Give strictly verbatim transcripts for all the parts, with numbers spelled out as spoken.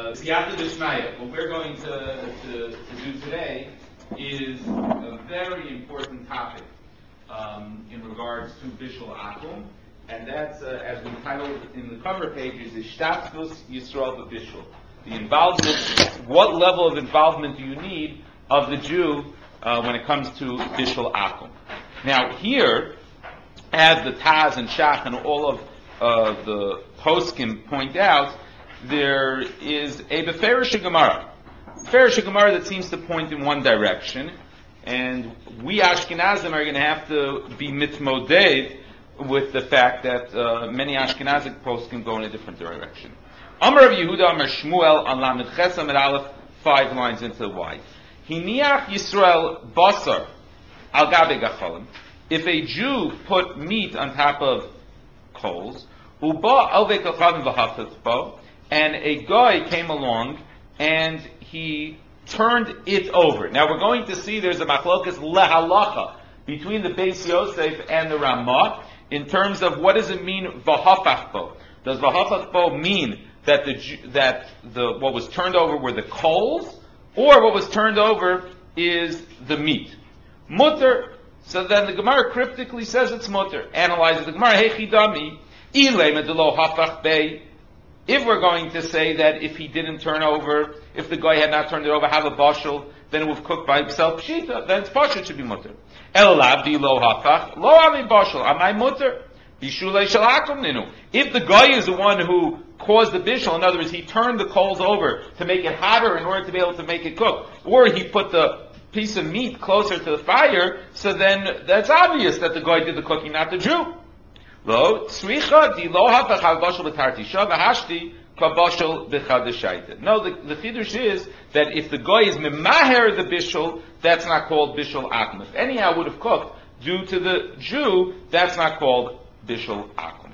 Siyata D'Shmaya. What we're going to, to, to do today is a very important topic um, in regards to Bishul Akum, and that's, uh, as we titled in the cover pages, is Shtatzvus Yisrael B'Bishul. The involvement, what level of involvement do you need of the Jew uh, when it comes to Bishul Akum? Now here, as the Taz and Shach and all of uh, the poskim point out, there is a Beferish Gemara. Beferish Gemara that seems to point in one direction, and we Ashkenazim are going to have to be mitmoded with the fact that uh, many Ashkenazic poskim go in a different direction. Amar of Yehuda, Amar Shmuel, on Lamed Chesam at Aleph, five lines into the Y. Hiniach Yisrael basar al gabe gacholim. If a Jew put meat on top of coals, uba alvei kachavim v'hafetz bo, and a guy came along and he turned it over. Now we're going to see there's a machlokas lehalacha between the Beis Yosef and the Ramah in terms of what does it mean v'hafach bo. Does v'hafach bo mean that the that the what was turned over were the coals, or what was turned over is the meat? Mutter. So then the Gemara cryptically says it's mutter. Analyzes the Gemara, hey chidami, ilay medelo hafach bei. If we're going to say that if he didn't turn over, if the guy had not turned it over, have a bashel, then it would have cooked by himself pshita, then it's bashel, it should be mutter. Elav di lo hafach, lo ami bashel, am I mutter? Bishulei shalakum ninu. If the guy is the one who caused the bishul, in other words, he turned the coals over to make it hotter in order to be able to make it cook, or he put the piece of meat closer to the fire, so then that's obvious that the guy did the cooking, not the Jew. Lo tzricha di lo hafach al bashel b'tartisha v'hashti ka bashel b'chadashayta. No, the, the chidush is that if the guy is memaher the bishul, that's not called bishul akum. If anyhow would have cooked due to the Jew, that's not called bishul akum.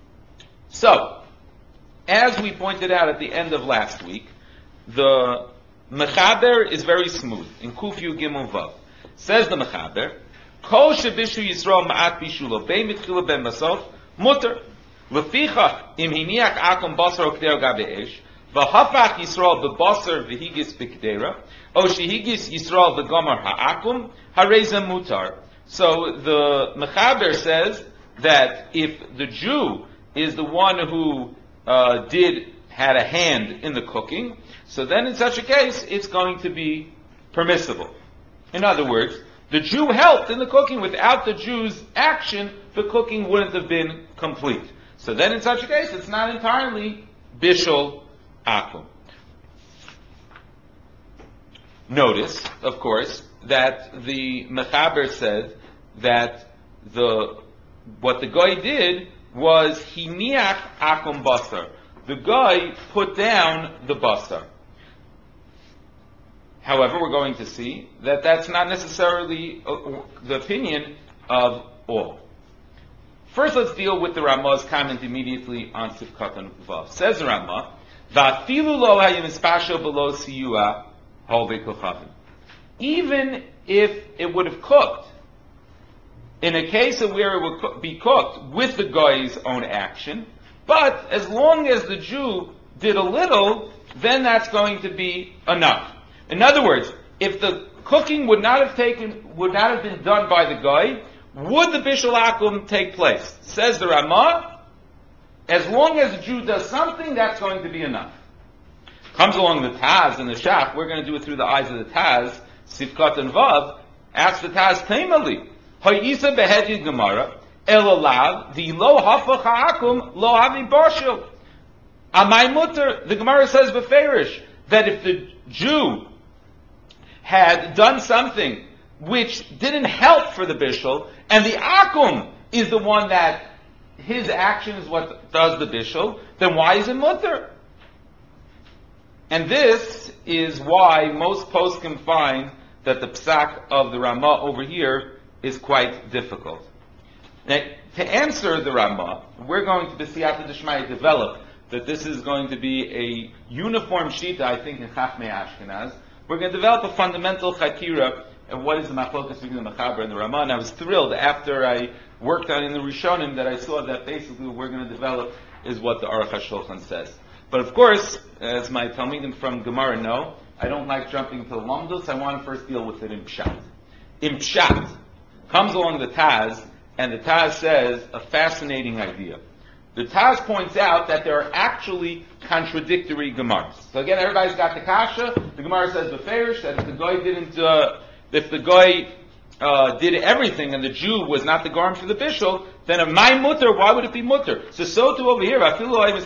So, as we pointed out at the end of last week, the Mechaber is very smooth in Kufiu Gimel Vav. Says the Mechaber, Kol shebishu Yisrael ma'at bishulo bein mitchila ben masof mutter lefichach im hiniach akum basar okdeo gabe esh v'hafach Yisrael bebasar v'higis b'kdera o shehigis Yisrael v'gomar ha'akum hareza mutar. So the Mechaber says that if the Jew is the one who uh, did had a hand in the cooking, so then in such a case it's going to be permissible. In other words, the Jew helped in the cooking. Without the Jew's action, the cooking wouldn't have been complete. So then in such a case it's not entirely bishul akum. Notice, of course, that the Mechaber said that the what the guy did was hiniach akum basar. The guy put down the basar. However, we're going to see that that's not necessarily uh, the opinion of all. First, let's deal with the Ramah's comment immediately on Sifkat and Vav. Says the Ramah, "Va'afilu lo hayim ispashel below siyua halvei kochavim." Even if it would have cooked, in a case of where it would co- be cooked with the guy's own action, but as long as the Jew did a little, then that's going to be enough. In other words, if the cooking would not have taken, would not have been done by the guy, would the bishul akum take place? Says the Ramah, as long as the Jew does something, that's going to be enough. Comes along the Taz and the Shach, we're going to do it through the eyes of the Taz, Sifkat and Vav, asks the Taz, Taimali, Hayisa behedid Gemara, Elalav, the lo hafach ha'akum, lo havi bashil. Amai mutter, the Gemara says beferish, that if the Jew had done something which didn't help for the bishul, and the akum is the one that his action is what does the bishul, then why is it mutter? And this is why most poskim find that the psak of the Ramah over here is quite difficult. Now, to answer the Ramah, we're going to, B'siyata D'Shmaya, develop that this is going to be a uniform shita, I think, in Chachmei Ashkenaz. We're going to develop a fundamental chakira and what is the machlokas between the Mechaber and the Ramah. And I was thrilled after I worked on in the Rishonim that I saw that basically what we're going to develop is what the Aruch HaShulchan says. But of course, as my Talmidim from Gemara know, I don't like jumping to the Lamdus. I want to first deal with it in Pshat. In Pshat, comes along the Taz, and the Taz says a fascinating idea. The Taz points out that there are actually contradictory Gemaras. So again, everybody's got the Kasha. The Gemara says Beferish that if the guy didn't, uh, if the guy uh, did everything and the Jew was not the Garm for the Bishul, then a my mutter, why would it be mutter? So so too over here, it's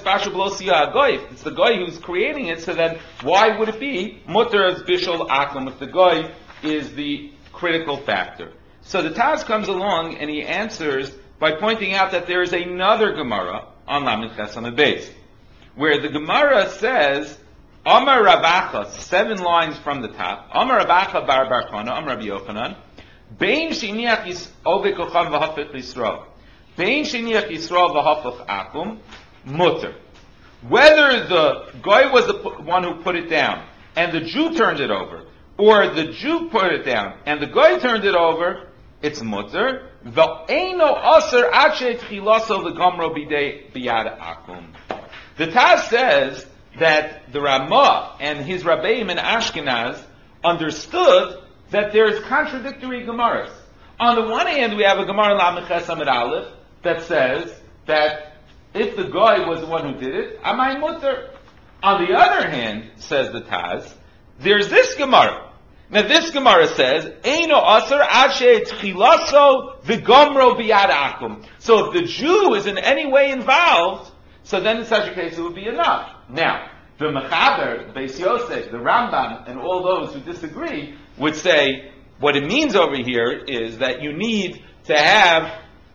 the guy who's creating it, so then why would it be mutter as Bishul Akum if the guy is the critical factor? So the Taz comes along and he answers by pointing out that there is another Gemara on Lamed Ches Amud Beis, where the Gemara says, Amar Ravacha, seven lines from the top, Amar Ravacha bar bar Chana, Amar Rabbi Yochanan, Bein shiniach is ove kochav v'hafich Yisrael, Bein shiniach Yisrael v'hafich Akum, mutter. Whether the guy was the one who put it down, and the Jew turned it over, or the Jew put it down, and the guy turned it over, it's mutter. V'eino aser ache tchilaso v'gamro bidei biyad akum. The Taz says that the Ramah and his Rabbeim in Ashkenaz understood that there is contradictory Gemaras. On the one hand, we have a Gemara in Lamed Ches Amud Aleph that says that if the guy was the one who did it, amay mutter. On the other hand, says the Taz, there's this Gemara. Now this Gemara says, Eino aser ashe tchilaso v'gomro biyad akum. So if the Jew is in any way involved, so then in such a case it would be enough. Now, the Mechaber, the Beis Yosef, the Rambam, and all those who disagree would say, what it means over here is that you need to have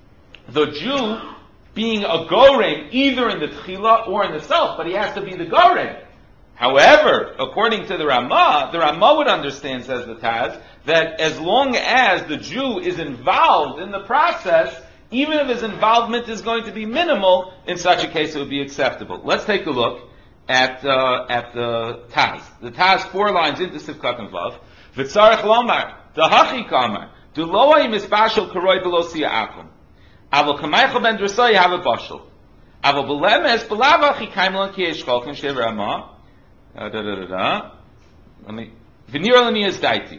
the Jew being a goreng either in the tchila or in the self, but he has to be the goreng. However, according to the Ramah, the Ramah would understand, says the Taz, that as long as the Jew is involved in the process, even if his involvement is going to be minimal, in such a case it would be acceptable. Let's take a look at uh, at the Taz. The Taz, four lines into Sivkat and Vav. V'tzarech lomar, dahachi kamar, du lo hayim isbashel karoi below siya akum. Avol kamaycha ben drasai have a bashel. Avol belemes belavachi kaimlan ki eshkolkin shev Ramah. Uh, da, da, da, da. Let me. V'nir is daiti.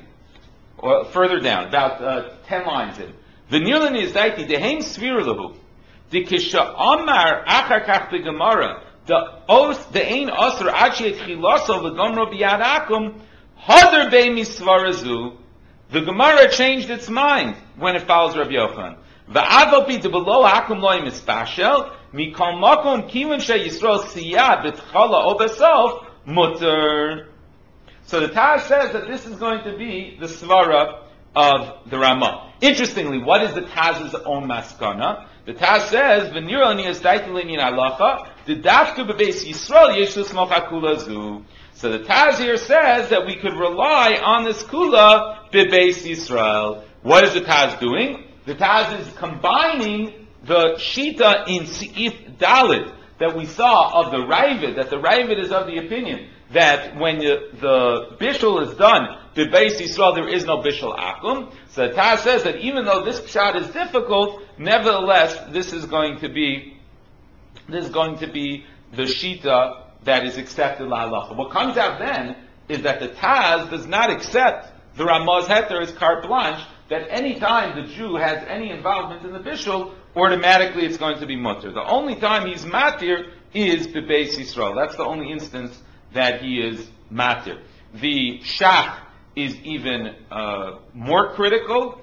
Or further down, about uh, ten lines in. V'nir is daiti. Deheim svir lehu. De kisha amar achar kach begemara. The os the ein osr achi etchilaso v'gomro biyad akum hadar bei misvarazu. The Gemara changed its mind when it follows Rabbi Yochanan. V'aval pi de below akum loy mispashel mikol makom kiven she Yisrael siyad b'tchala o b'sof mutter. So the Taz says that this is going to be the svara of the Ramah. Interestingly, what is the Taz's own maskana? The Taz says, "V'nirani is daitilin in halacha the dafka bebeis Yisrael yeshus mocha kula zu." So the Taz here says that we could rely on this kula bebeis Yisrael. What is the Taz doing? The Taz is combining the shita in Seif Dalid that we saw of the Ravid, that the Ravid is of the opinion that when the, the bishul is done, the Beis Yisrael, there is no bishul akum. So the Taz says that even though this pshat is difficult, nevertheless, this is going to be, this is going to be the shita that is accepted la halacha. What comes out then is that the Taz does not accept the Ramah's heter as carte blanche, that any time the Jew has any involvement in the bishul, automatically it's going to be mutter. The only time he's matir is bebeis Yisrael. That's the only instance that he is matir. The Shach is even uh, more critical.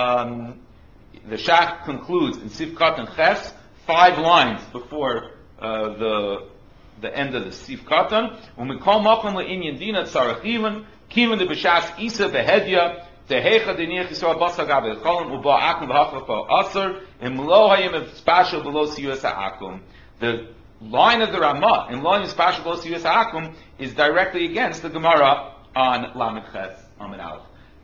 Um, the Shach concludes in Sivkat and Ches, five lines before uh, the the end of the Sivkatan. When we call makom le'inyan dina tzarech even kiven the b'shas isa behedya. Tehecha deniach Yisrael basagav elkolon uba akum v'hafach aser imlo hayim espashel below siyus ha'akum. The line of the Ramah in lo hayim espashel below siyus ha'akum is directly against the Gemara on Lamed Ches Amud Aleph.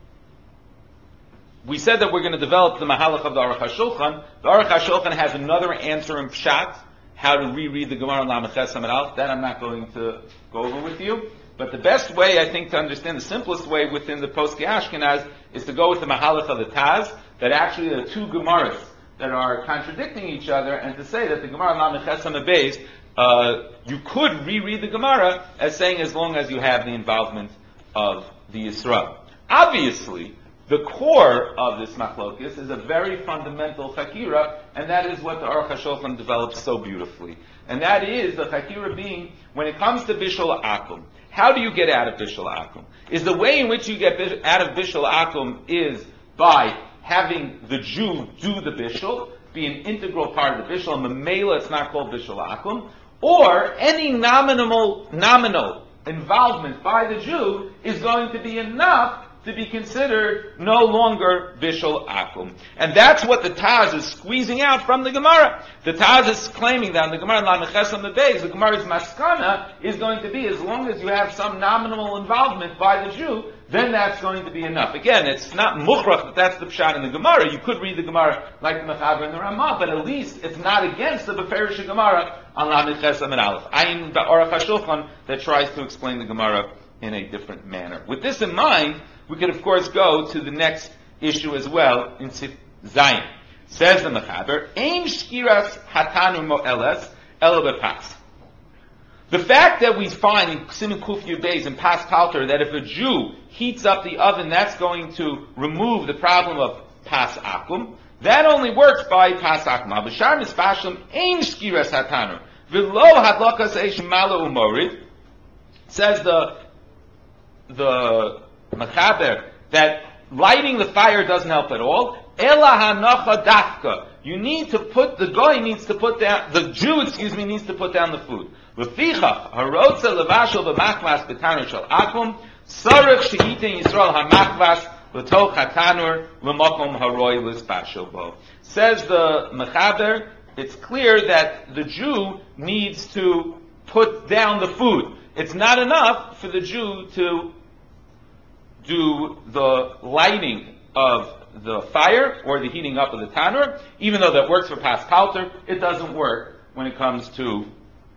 We said that we're going to develop the Mahalach of the Aruch HaShulchan. The Aruch HaShulchan has another answer in Pshat, how to reread the Gemara on Lamed Ches Amud Aleph. That I'm not going to go over with you. But the best way, I think, to understand, the simplest way within the Poskei Ashkenaz is to go with the Mahalach of the Taz, that actually there are two Gemaras that are contradicting each other, and to say that the Gemara on Lamed Ches Amud Beis uh, you could reread the Gemara as saying as long as you have the involvement of the Yisrael. Obviously, the core of this machlokes is a very fundamental chakira, and that is what the Aruch HaShulchan develops so beautifully. And that is the chakira being, when it comes to Bishul Akum, how do you get out of Bishul Akum? Is the way in which you get out of Bishul Akum is by having the Jew do the Bishul, be an integral part of the Bishul, and Mamela it's not called Bishul Akum, or any nominal, nominal involvement by the Jew is going to be enough to be considered no longer Bishul Akum. And that's what the Taz is squeezing out from the Gemara. The Taz is claiming that in the Gemara, the Gemara's maskana is going to be, as long as you have some nominal involvement by the Jew, then that's going to be enough. Again, it's not mukhrach that that's the pshat in the Gemara. You could read the Gemara like the Mechaber and the Ramah, but at least it's not against the Beferish Gemara on Lamed Chesam and Aleph. Ayin the Aruch HaShulchan that tries to explain the Gemara in a different manner. With this in mind, we could of course go to the next issue as well in Sif Zayin. Says the Mechaber, Ein shkiras hatanu mo'eles elo bepas. The fact that we find in Siman Kuf Yud Beis in Pas Palter that if a Jew heats up the oven, that's going to remove the problem of Pas Akum, that only works by Pas Akum. B'shar mispashlim ein shkiras hatanu v'lo hadlakas eish malo umorid. Says the the Mechaber that lighting the fire doesn't help at all. Ela hanocha dafka. You need to put, the goy needs to put down, the Jew, excuse me, needs to put down the food. Lefichach, harotza levashel b'machvas b'tanur shel akum, sarich she'iten Yisrael hamachvas l'toch hatanur l'mokom haroi l'spashel bo. Says the Mechaber, it's clear that the Jew needs to put down the food. It's not enough for the Jew to do the lighting of the fire or the heating up of the tanur, even though that works for Pas Palter, it doesn't work when it comes to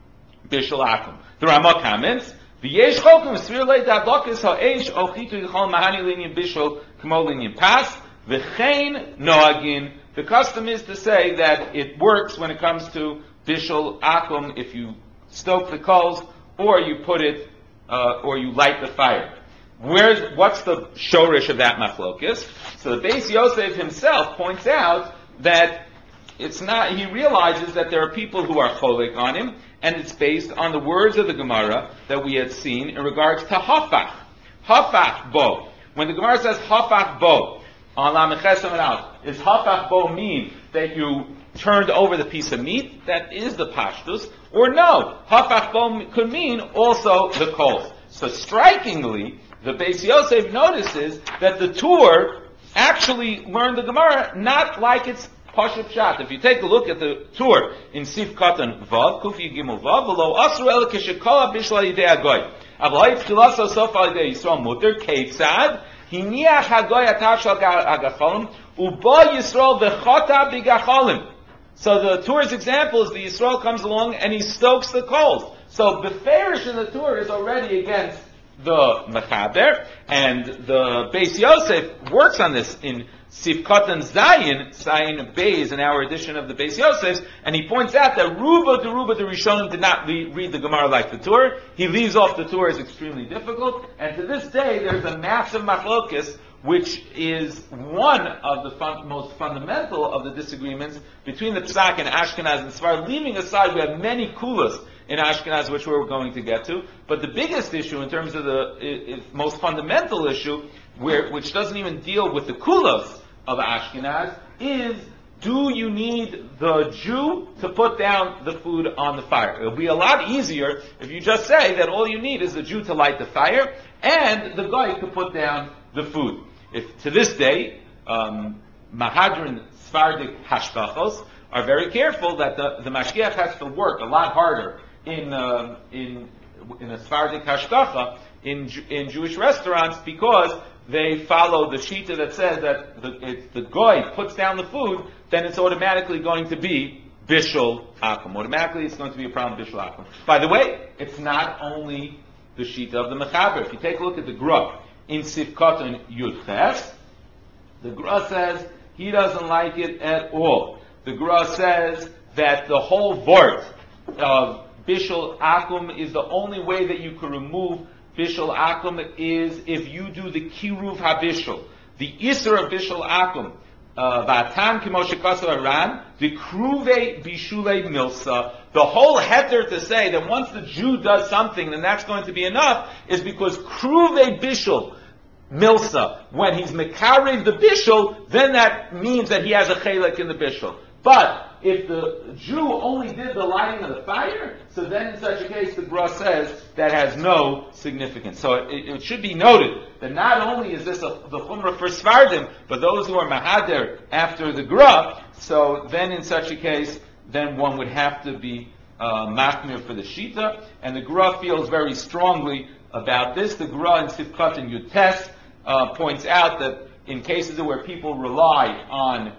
Bishul Akum. The Ramah comments, V'yesh chokum svir lei dadlokis ha'esh ochitu yichol mahani linyan bishul k'mo linyan pas, v'chein noagin. The custom is to say that it works when it comes to Bishul Akum if you stoke the coals or you put it, uh, or you light the fire. Where's, what's the shorish of that machlokis? So the Beis Yosef himself points out that it's not, he realizes that there are people who are cholik on him, and it's based on the words of the Gemara that we had seen in regards to hafach. Hafach bo. When the Gemara says hafach bo, on Lamed Chesam and Aleph, does hafach bo mean that you turned over the piece of meat? That is the pashtus. Or no, hafach bo could mean also the coals. So strikingly, the Beis Yosef notices that the Tur actually learned the Gemara not like it's Pashut Pshat. If you take a look at the Tur in Sif Katan Vav, Kufi Gimel Vav, below Asru El Kishikola Bishla Yidei Agoy. Avloi Tchilaso Sofa Yidei Yisrael Mutter, Keitzad, Hiniach Hagoy Atav Shal Agacholim, Ubo Yisrael V'chota B'gacholim. So the Tur's example is the Yisrael comes along and he stokes the coals. So the Beferish in the Tur is already against the Mechaber, and the Beis Yosef works on this in Sifkat and Zayin, Zayin Beis, in our edition of the Beis Yosef, and he points out that Ruba de Ruba de Rishonim did not le- read the Gemara like the Tur. He leaves off the Tur as extremely difficult, and to this day there's a massive machlokes, which is one of the fun- most fundamental of the disagreements between the Psak and Ashkenaz and Sfar. Leaving aside, we have many kulas in Ashkenaz, which we're going to get to. But the biggest issue, in terms of the I- I- most fundamental issue, where which doesn't even deal with the kulas of Ashkenaz, is do you need the Jew to put down the food on the fire? It'll be a lot easier if you just say that all you need is the Jew to light the fire, and the guy to put down the food. If to this day, um, Mahadran Sfardik Hashkachos are very careful that the, the Mashgiach has to work a lot harder in uh, in in a Sfardik Hashkacha in in Jewish restaurants, because they follow the shita that says that the, if the goy puts down the food, then it's automatically going to be bishul akum. Automatically, it's going to be a problem bishul akum. By the way, it's not only the shita of the Mechaber. If you take a look at the Gra in Sifkat and Yud Ches, the Gra says he doesn't like it at all. The Gra says that the whole vort of bishul akum is the only way that you could remove bishul akum is if you do the kiruv habishul. The isser of bishul akum, v'atan kimo shekasav aran, the kruve bishule milsa. The whole heter to say that once the Jew does something, then that's going to be enough, is because kruve bishul milsa, when he's mekarev the bishul, then that means that he has a chelek in the bishul. But if the Jew only did the lighting of the fire, so then in such a case the Gra says that has no significance. So it, it should be noted that not only is this a, the Chumrah for Svardim, but those who are Mahader after the Gra, so then in such a case, then one would have to be uh, Machmir for the Shita, and the Gra feels very strongly about this. The Gra in Sivkat and Yutes uh, points out that in cases where people rely on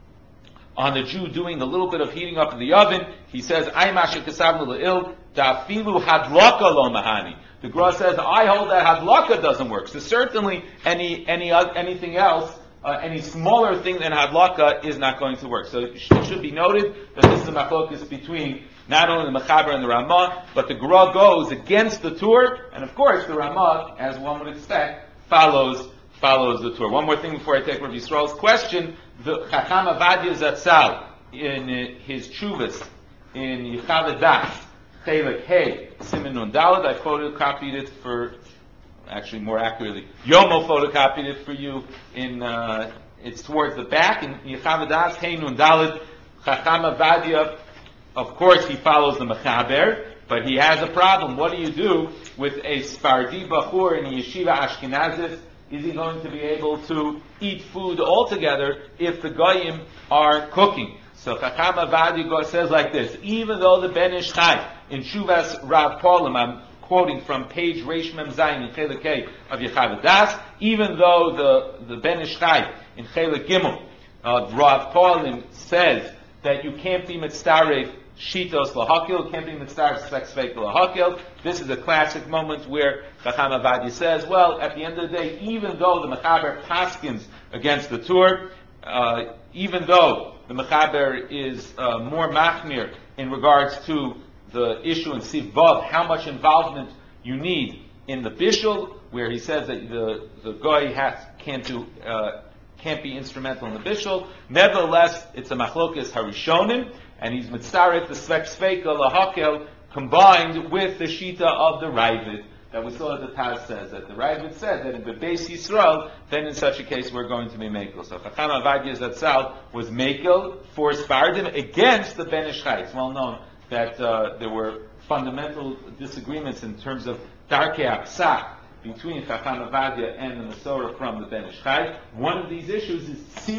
on the Jew doing a little bit of heating up in the oven, he says, "Ay mashe kasavnu le'il dafilu hadlaka lo mahani." The Gra says, "I hold that hadlaka doesn't work." So certainly, any any uh, anything else, uh, any smaller thing than hadlaka is not going to work. So it should be noted that this is a machlokus between not only the Mechaber and the Ramah, but the Gra goes against the Tur, and of course the Ramah, as one would expect, follows follows the Tur. One more thing before I take Rav Yisrael's question. The Chacham Avadia Zatzal, in uh, his Chuvas, in Yechav Das, Chelek Hey, Siman Nun Daled, I photocopied it for, actually more accurately, Yomo photocopied it for you in, uh, it's towards the back, in Yechav Das, Hey Nun Daled, Chacham Avadia, of course he follows the Mechaber, but he has a problem. What do you do with a Sfardi Bachur in a Yeshiva Ashkenazis? Is he going to be able to eat food altogether if the Goyim are cooking? So Chacham Avadia says like this, even though the Ben Ish Chai, in Shuvas Rav Polim, I'm quoting from page Reish Mem Zayin in Chelek Kei of Yechav Das, even though the, the Ben Ish Chai in Chelek Gimel of Rav Polim says that you can't be mitzaref Shitos lahakil, can't be mitzaref svek lahakil. This is a classic moment where Chacham Avadia says, well, at the end of the day, even though the Mechaber paskins against the Tur, uh, even though the Mechaber is uh, more machmir in regards to the issue in Siv Vav, how much involvement you need in the bishul, where he says that the the goy has can't do uh, can't be instrumental in the bishul. Nevertheless, it's a machlokas harishonim, and he's mitzaref the svek sveika lahakel combined with the shita of the Ravid that we saw that the Taz says that the Ravid said that in the Beis Yisrael, then in such a case we're going to be mekel. So Chacham Avadia Zatzal was mekel for Sfardim against the Ben Ish Chai. It's well known that uh, there were fundamental disagreements in terms of Darkei Apsak between Chacham Avadia and the Masorah from the Ben Ish Chai. One of these issues is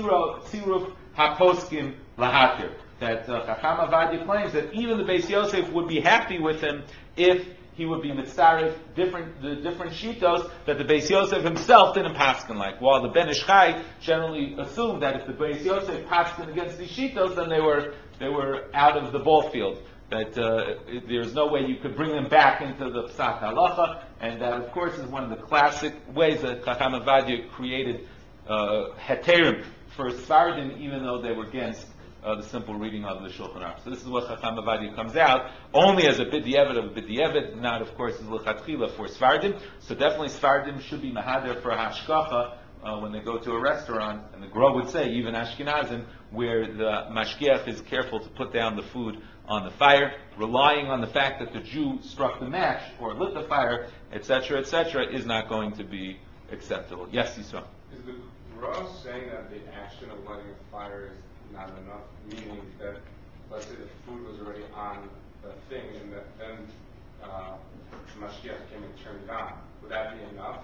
Tziruf HaPoskim Lahatir. That uh, Chacham Avadia claims that even the Beis Yosef would be happy with him if he would be mitzaref different the different shitos that the Beis Yosef himself didn't paskin like. While the Ben Ish Chai generally assumed that if the Beis Yosef paskin against these shitos, then they were they were out of the ball field. That uh, there's no way you could bring them back into the Psat Halacha, and that of course is one of the classic ways that Chacham Avadia created uh, heterim for Sfardim, even though they were against Uh, the simple reading of the Shulchan Aruch. So this is what Chacham Avadia comes out, only as a b'di'evet of a b'di'evet, not of course as l'chatchila for Sfardim. So definitely Sfardim should be mahader for hashkacha uh, when they go to a restaurant, and the Gra would say, even Ashkenazim, where the mashgiach is careful to put down the food on the fire, relying on the fact that the Jew struck the match or lit the fire, et cetera, et cetera, is not going to be acceptable. Yes, Yisra. Is the Gra saying that the action of lighting a fire is not enough, meaning that, let's say the food was already on the thing and that then uh, Mashgiach came and turned it on. Would that be enough?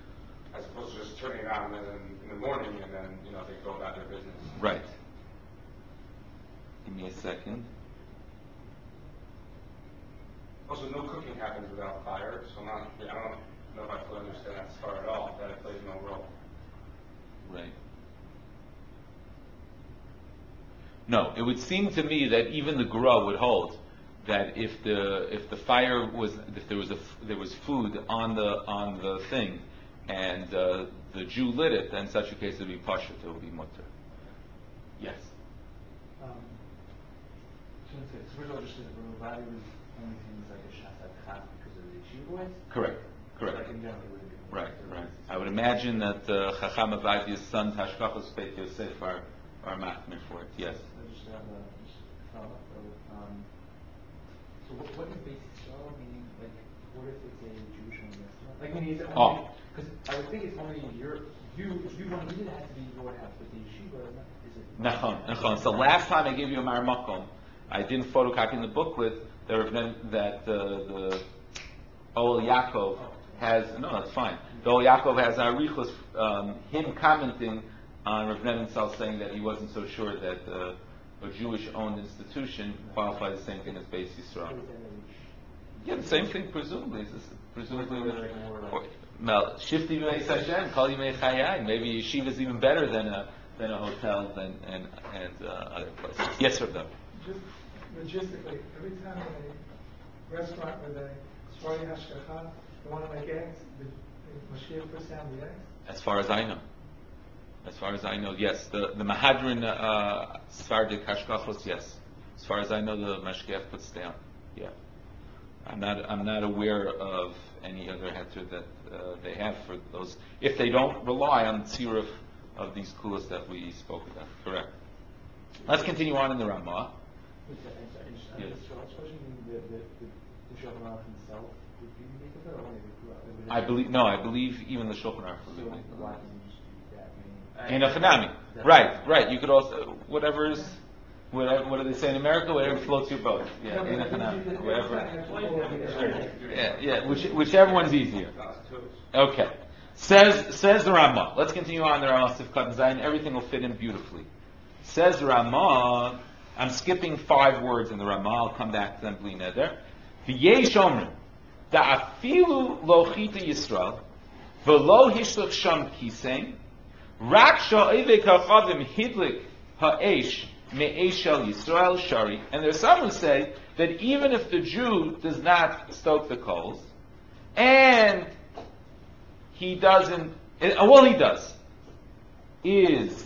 As opposed to just turning it on and then in the morning and then, you know, they go about their business. Right. Give me a second. Also, no cooking happens without fire, so I'm not, I don't know if I fully understand that star at all, that it plays no role. Right. No, it would seem to me that even the Gra would hold that if the if the fire was if there was a there was food on the on the thing, and uh, the Jew lit it, then in such a case it would be pashut, it would be mutter. Yes. Um, so it's really interesting that Rav Avadia was only things like a shasat chaf because of the yeshiva boys? Correct. Correct. Like in general, it wouldn't be. Right, right. I would imagine that uh, Chacham Avadia's sons, Hashkachos Beit Yosef, are, are machmir for it, yes. I just have a just follow up though. Um, so what, what is basic Yisrael? Meaning, like, what if it's a Jewish only restaurant? Like, meaning, is it Oh. only, because I would think it's only your, you, if you want to eat it, it has to be your house, but the yeshiva, is it? Nachon, nachon. So last time I gave you a Mar Makom, I didn't photocopy in the booklet that Rav Nen- that uh, the Ol Yaakov has. No, that's fine. The Ol Yaakov has Arichos, um, him commenting on Rav Nenensal saying that he wasn't so sure that uh, a Jewish-owned institution qualifies the same thing as Beis Yisrael. Yeah, the same thing. Presumably, is this presumably. Or, Mel, Shifti B'Meis Hashem, Kol Yimei Chayai. Maybe yeshiva is even better than a than a hotel than and and uh, other places. Yes, sir. Though. Just logistically, every time in a restaurant with a Swardi Hashgacha, they want to make eggs, the, the Mashiach puts down the eggs. As far as I know, as far as I know, yes. The the Mahadrin uh, Sfardik Hashgachos, yes. As far as I know, the Mashgiach puts down. Yeah. I'm not. I'm not aware of any other heter that uh, they have for those. If they don't rely on tziruf of these kulas that we spoke about. Correct. Let's continue on in the Ramah. Wait, sorry, I'm sorry, just- I'm Yes. just- so I was questioning the, the, the, the Shulchan Aruch himself, would you make of it, or only the Kurah? I believe. No, I believe even the Shulchan Aruch. So would make of it. why can't you just use that? Meaning- In a Hanami. Right, right. You could also, whatever is, whatever, what do they say in America? Whatever floats your boat. Yeah, in a Hanami. Whatever. Yeah, yeah. Which, whichever one's easier. Okay. Says, says the Ramah. Let's continue on the Ramah Sifkat Zayin. Everything will fit in beautifully. Says the Ramah, I'm skipping five words in the Ramah. I'll come back to them, Bli Neder. V'yesh omrim, da'afilu lo chita Yisrael, v'lo hishlach sham kisein, rak sha'ivek ha'chavim hidlik ha'esh me'esh shel Yisrael shari. And there's some who say that even if the Jew does not stoke the coals, and he doesn't, uh, well he does, is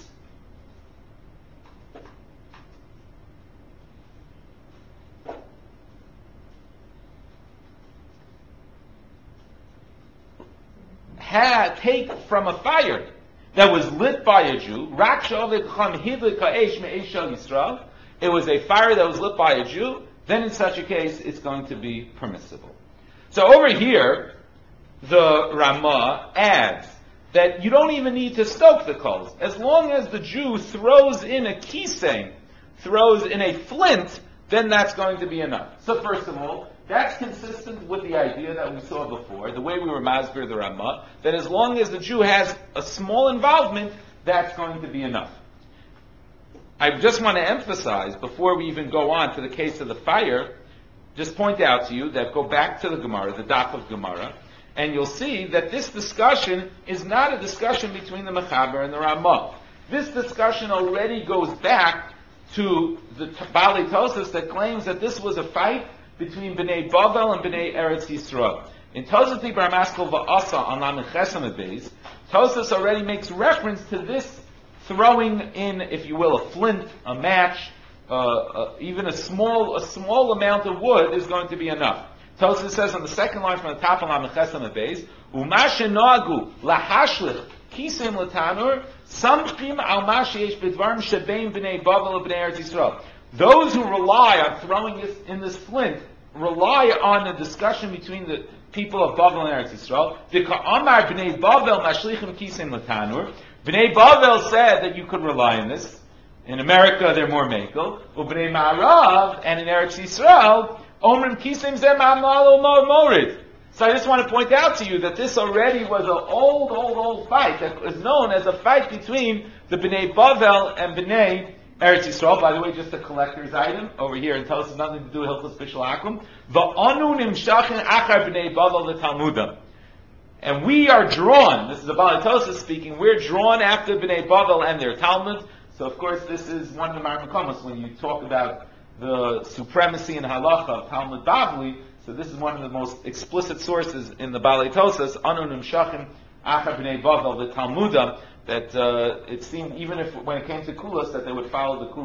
ha, take from a fire that was lit by a Jew, rak sha'avik cham hidlik ha'esh me'esh shel Yisrael, it was a fire that was lit by a Jew, then in such a case it's going to be permissible. So over here, the Ramah adds that you don't even need to stoke the coals. As long as the Jew throws in a kiseng, throws in a flint, then that's going to be enough. So first of all, that's consistent with the idea that we saw before, the way we were masbir the Ramah, that as long as the Jew has a small involvement, that's going to be enough. I just want to emphasize, before we even go on to the case of the fire, just point out to you that go back to the Gemara, the Daf of Gemara, and you'll see that this discussion is not a discussion between the Mechaber and the Ramah. This discussion already goes back to the Baalei Tosas that claims that this was a fight between Bnei Bavel and Bnei Eretz Yisrael. In Tosas Dibar Maskel Va'asa on Lamed Chesed Beis, Tosas already makes reference to this throwing in, if you will, a flint, a match, uh, uh, even a small a small amount of wood is going to be enough. Tosas says on the second line from the top of Lamed Chesed Beis, Umashe Noagu Lahashlich Kisim Latanur Samchim Al Masheyesh Bidvarim Shebein Bnei Bavel and Bnei Eretz Yisrael. Those who rely on throwing this in this flint rely on the discussion between the people of Bavel and Eretz Yisrael. Amar Bnei Bavel Mashlichim Kisim Latanur. Bnei Bavel said that you could rely on this. In America, they're more mekel. Bnei Ma'arav and in Eretz Yisrael, Omrim Kisim Zeh Ma'amal Morid. So I just want to point out to you that this already was an old, old, old fight that was known as a fight between the Bnei Bavel and Bnei Eretz Yisrael. By the way, just a collector's item over here, and tell us nothing to do with Hilchos Bishul Akum. Va'anu nimshachin achar Bnei Bavel leTalmudim. And we are drawn, this is the Baalei Tosas speaking, we're drawn after Bnei Bavel and their Talmud. So of course this is one of the Marmakomos when you talk about the supremacy in halacha of Talmud Bavli. So this is one of the most explicit sources in the Baalei Tosas, Anu nimshachim achar Bnei Bavel leTalmudim, that uh, it seemed even if when it came to kulas that they would follow the kulas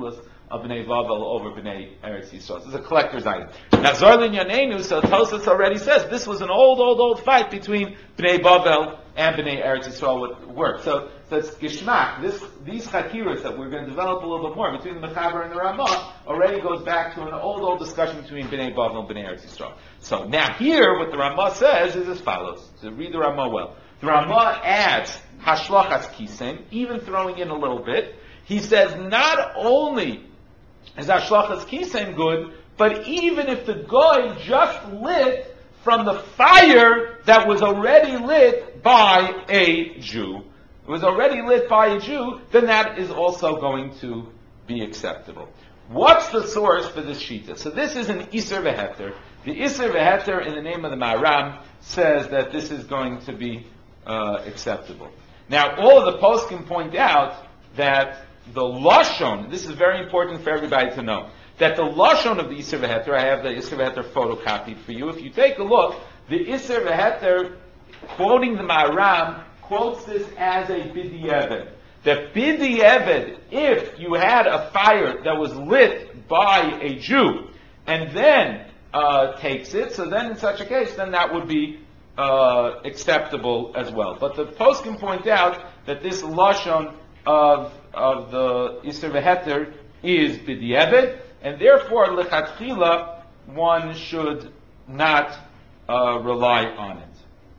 of Bnei Bavel over Bnei Eretz Yisrael. This is a collector's item. Now, Zorlin Yanenu, so Tosas already says this was an old, old, old fight between Bnei Bavel and Bnei Eretz Yisrael would work. So, so it's Gishmak. This, these chakiras that we're going to develop a little bit more between the Mechaber and the Ramah already goes back to an old, old discussion between Bnei Bavel and Bnei Eretz Yisrael. So now here, what the Ramah says is as follows. So read the Ramah well. The Ramah adds Hashlachas Kisem, even throwing in a little bit. He says not only is Hashlachas Kisem good, but even if the goy just lit from the fire that was already lit by a Jew, it was already lit by a Jew, then that is also going to be acceptable. What's the source for this shita? So this is an Iser V'Heter. The Iser V'Heter, in the name of the Maharam, says that this is going to be uh, acceptable. Now, all of the poskim point out that the Lashon, this is very important for everybody to know, that the Lashon of the Iser V'Heter, I have the Iser V'Heter photocopied for you. If you take a look, the Iser V'Heter, quoting the Maharam, quotes this as a B'di'eved. That B'di'eved, if you had a fire that was lit by a Jew, and then uh, takes it, so then in such a case, then that would be uh, acceptable as well. But the poskim point out that this Lashon of of the Iser V'Heter is B'di'eved, and therefore, L'chatchila, one should not uh, rely on it.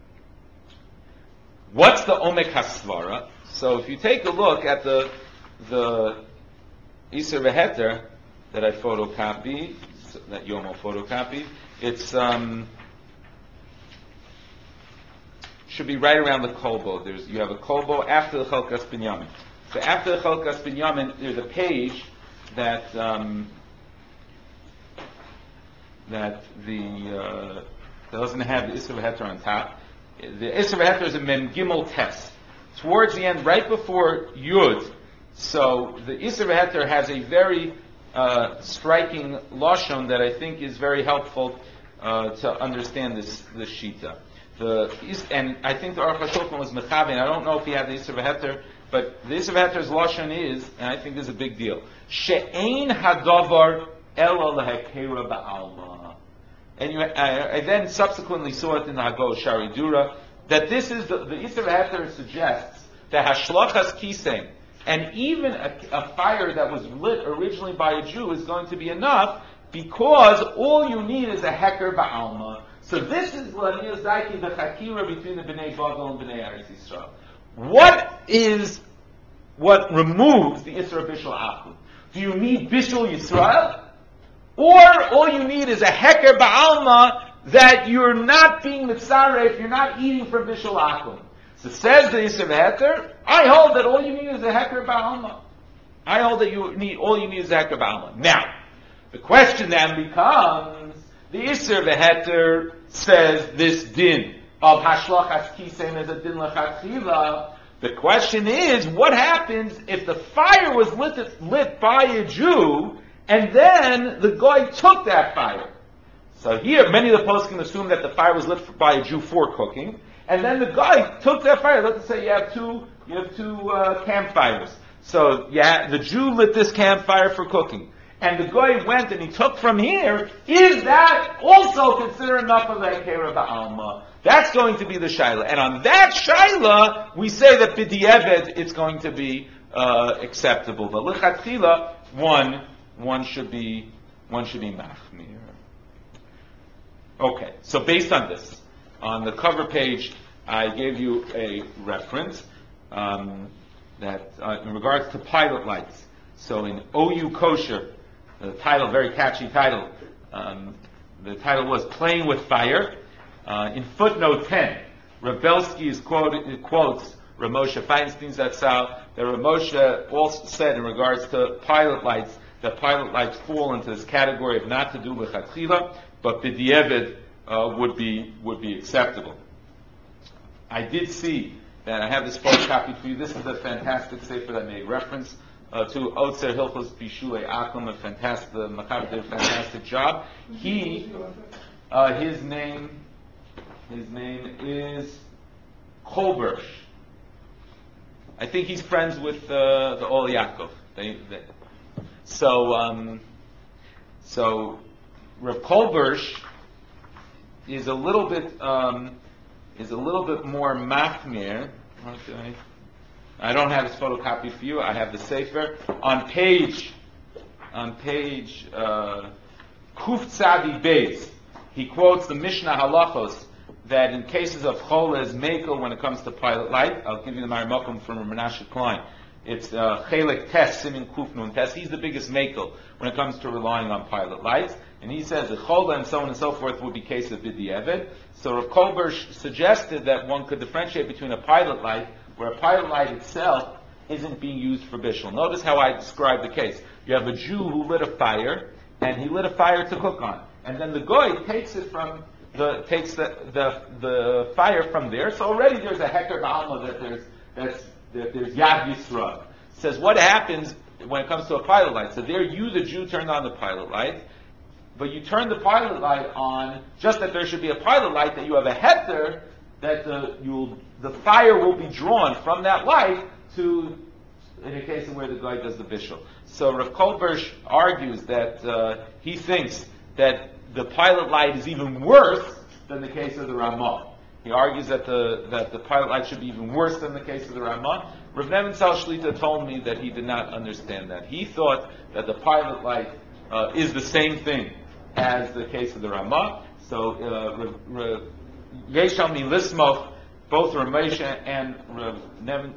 What's the Omek HaSvara? So if you take a look at the the Iser V'Heter that I photocopied, that Yomo photocopied, it's um, should be right around the kolbo. There's you have a kolbo after the Chalkas Binyamin. So after the Chalkas Binyamin, there's a page that um, that the uh, that doesn't have the Iser V'Heter on top. The Iser V'Heter is a Mem Gimel test. Towards the end, right before Yud, so the Iser V'Heter has a very uh, striking lashon that I think is very helpful uh, to understand this this shita. The and I think the Aruch HaShulchan was mechaben. I don't know if he had the Iser V'Heter, but the Iser V'Heter's lashon is, and I think this is a big deal. She'ein hadavar ela lehekera ba'alma. And you, I, I then subsequently saw it in the Haggadah Shari Dura that this is the, the Iser V'Heter suggests that Hashlachas Kisem, and even a, a fire that was lit originally by a Jew is going to be enough because all you need is a heker ba'alma. So this is L'Aniyah Zaiki, the Chakira between the Bnei Bavel and Bnei Eretz Yisrael. What is, what removes the Isra Bishul Achud? Do you need Bishul Yisrael? Or all you need is a Heker Ba'alma that you're not being Mitzareh if you're not eating from Bishul Achud. So says the Isra V'Heter, I hold that all you need is a Heker Ba'alma. I hold that you need, all you need is a Heker Ba'alma. Now, the question then becomes, the Isra V'Heter says this din of Hashlachas Kisem as a din l'chatchila. The question is, what happens if the fire was lit, lit by a Jew, and then the guy took that fire? So here, many of the poskim assume that the fire was lit by a Jew for cooking, and then the guy took that fire. Let's say you have two, you have two uh, campfires. So yeah, the Jew lit this campfire for cooking, and the guy went and he took from here. Is that also considered enough of a Kera Ba'alma? That's going to be the shaila, and on that shaila we say that b'di'eved it's going to be uh, acceptable. But l'chatchila, one one should be one should be machmir. Okay, so based on this, on the cover page, I gave you a reference um, that uh, in regards to pilot lights. So in O U Kosher, the title, very catchy title, um, the title was Playing with Fire. Uh, in footnote ten, Rebelsky is quoted, quotes Ramosha Feinstein Zatzal, that Ramosha also said in regards to pilot lights, that pilot lights fall into this category of not to do l'chatchila, but b'di'eved uh, would be would be acceptable. I did see that I have this photocopy for you. This is a fantastic sefer that made reference uh, to Otzer Hilchos Bishulei Akum, a fantastic, the Machaber did a fantastic job. He, uh, his name, his name is Kolbersh. I think he's friends with uh, the Ol Yaakov. They, they, So, um, so Rav Kolbersh is a little bit um, is a little bit more machmir. Okay. I don't have his photocopy for you. I have the sefer on page on page uh, Kuf Tzadi Beis. He quotes the Mishnah Halachos that in cases of choles mekel when it comes to pilot light. I'll give you the Marimokum from Menashe Klein. It's uh, Chelek Tes, Simin Kuf Nun Tes. He's the biggest mekel when it comes to relying on pilot lights. And he says that chola and so on and so forth would be case of b'di'evet. So Rav Kolbersh suggested that one could differentiate between a pilot light, where a pilot light itself isn't being used for bishul. Notice how I describe the case. You have a Jew who lit a fire, and he lit a fire to cook on. And then the goy takes it from the takes the the, the fire from there. So already there's a heker ba'alma that there's that's that there's Yad Yisra. Says what happens when it comes to a pilot light. So there you, the Jew, turned on the pilot light, but you turn the pilot light on just that there should be a pilot light, that you have a heter, that the you'll the fire will be drawn from that light to, in a case where the guy does the bishul. So Rav Kolbersh argues that uh, he thinks that the pilot light is even worse than the case of the Ramah. He argues that the that the pilot light should be even worse than the case of the Ramah. Rav Nebenzahl Shlita told me that he did not understand that. He thought that the pilot light uh, is the same thing as the case of the Ramah. So Yeshal Milismoch, both Rav Moshe and Rav Neven,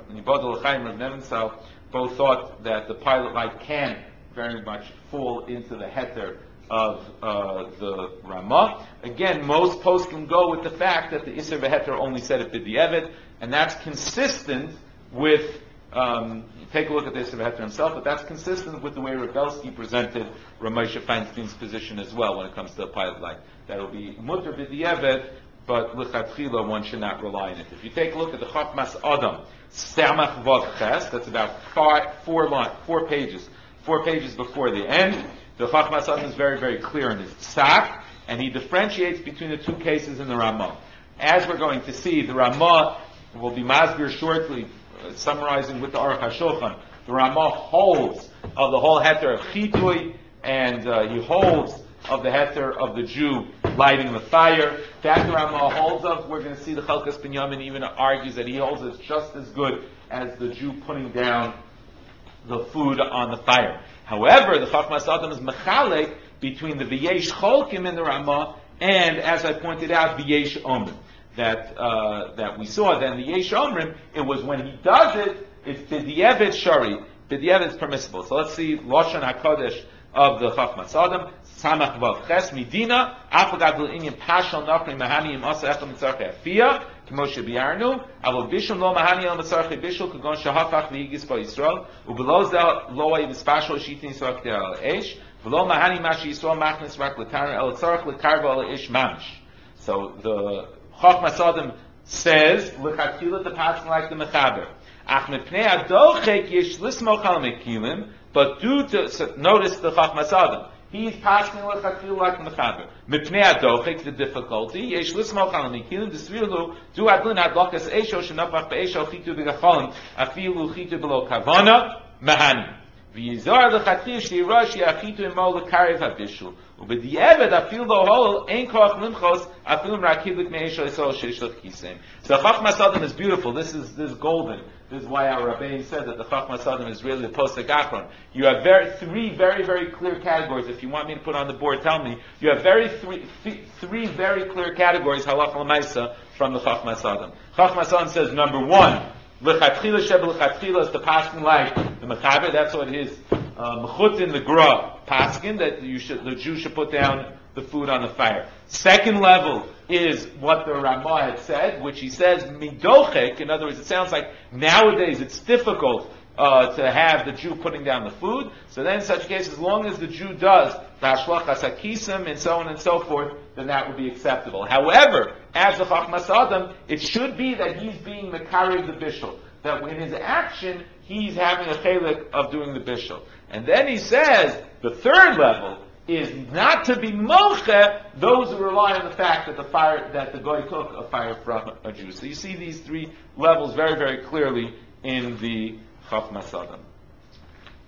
Rav Nebenzahl, both thought that the pilot light can very much fall into the heter of uh, the Ramah. Again, most posts can go with the fact that the Isser v'heter only said it b'di'evet, and that's consistent with, um, take a look at the Isser v'heter himself, but that's consistent with the way Rav Belsky presented Rav Moshe Feinstein's position as well when it comes to the pilot light. That will be mutter b'di'evet, but l'chatchila one should not rely on it. If you take a look at the Chachmas Adam, Samach Vav Ches, that's about five, four, line, four pages, four pages before the end. The Chachmas Adam is very, very clear in his psak, and he differentiates between the two cases in the Ramah. As we're going to see, the Ramah will be masbir shortly, uh, summarizing with the Aruch HaShulchan. The Ramah holds of the whole heter of chitui, and uh, he holds of the heter of the Jew lighting the fire. That the Ramah holds of, we're going to see the Chalkas Binyamin even argues that he holds it's just as good as the Jew putting down the food on the fire. However, the Chachmas Adam is mechalek between the V'yesh Cholkim in the Ramah and, as I pointed out, V'yesh Omrim. That uh, that we saw then the Yesh Omrim, it was when he does it, it's B'di'evet Shari. B'di'evet is permissible. So let's see Lashon HaKodesh of the Chachmas Adam. Samach Vav Ches Midina Afagad L'Inyan Pashal Nachri Mahani Im Asa Echel Mitzarche Afiyah K'moshe Biarnu Avo Bishul Lo Mahani El Mitzarche Bishul K'gon Shahafach V'Yigis Ba Yisrael Ubeloz Del Lo Ay V'Spashal Shitin Yisrael K'der Al Eish V'Lo Mahani Mashi Yisrael Machnes Rak L'Tar El Tzarech L'Karva El Eish Mamish. So the Chachmas Adam says L'Chatchila the passing like the Mechaber Ach Mepnei Adochek Yesh Lismoch Al Mekilim. But due to so notice the Chachmas Adam. He's passing l'chakil like mechaber. Mipnei adochik, the difficulty. Yesh lismoch al mikilim desvilu du adlin adlokas eisho shenapach beisho chitu v'gacholim afilu chitu below kavana mahani. V'yizar l'chakil shirash yachitu imo l'karev habishul. Ubedi'eved afil lo hol ein koach limchos afilim rakiblik me'esho isol sheishlach kisem. So Chachmas Adam is beautiful. This is this is golden. This is why our Rabbein said that the Chachmas Adam is really the Posek Achron. You have very, three very, very clear categories. If you want me to put on the board, tell me. You have very three, th- three very clear categories, halach l'maisa, from the Chachmas Adam. Chachmas Adam says, number one, l'chatchila sheb l'chatchila is the paskin like the mechaber. That's what it is. Mechut in the gra paskin, that you should, the Jew should put down the food on the fire. Second level is what the Ramah had said, which he says midochek. In other words, it sounds like nowadays it's difficult uh, to have the Jew putting down the food. So then, in such cases, as long as the Jew does the hashlochas hakisim and so on and so forth, then that would be acceptable. However, as the Chachmas Adam, it should be that he's being mekarev the bishul, that in his action he's having a chelik of doing the bishul. And then he says the third level is not to be moche those who rely on the fact that the fire that the goy took a fire from a Jew. So you see these three levels very, very clearly in the Chachmas Adam.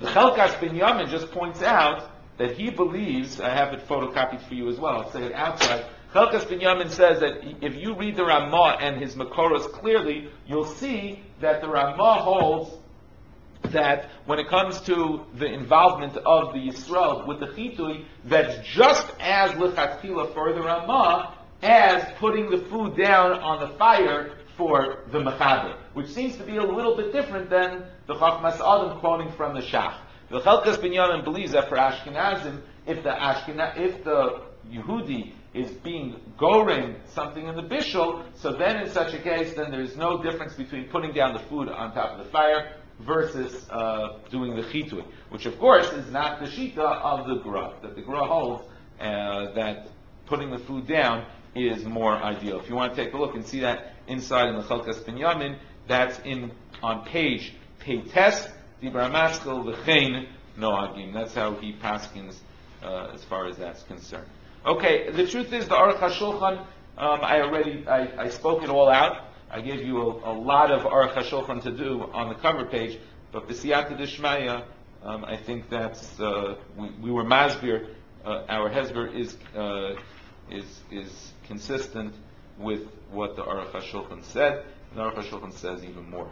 The Chelkas Ben Yamin just points out that he believes, I have it photocopied for you as well, I'll say it outside. Chelkas Ben Yamin says that if you read the Ramah and his Makoros clearly, you'll see that the Ramah holds that when it comes to the involvement of the Yisrael with the Chitui, that's just as L'chatchila for the Ramah as putting the food down on the fire for the Mechaber, which seems to be a little bit different than the Chachmas Adam quoting from the Shach. The Chelkas Ben Yamin believes that for Ashkenazim, if the Ashkenaz, if the Yehudi is being goreng something in the bishul, so then in such a case, then there's no difference between putting down the food on top of the fire versus uh, doing the chitui, which of course is not the shita of the Gra, that the Gra holds uh, that putting the food down is more ideal. If you want to take a look and see that inside in the Chelkas Ben Yamin, that's in on page Peites, Dibra Maskil V'chein Noagim. That's how he paskins uh, as far as that's concerned. Okay, the truth is the Aruch HaShulchan, um, I already, I, I spoke it all out. I gave you a, a lot of Aruch HaShulchan to do on the cover page, but B'siyata D'Shmaya, um, I think that's, uh, we, we were masbir, uh, our hezber is, uh, is, is consistent with what the Aruch HaShulchan said, and the Aruch HaShulchan says even more.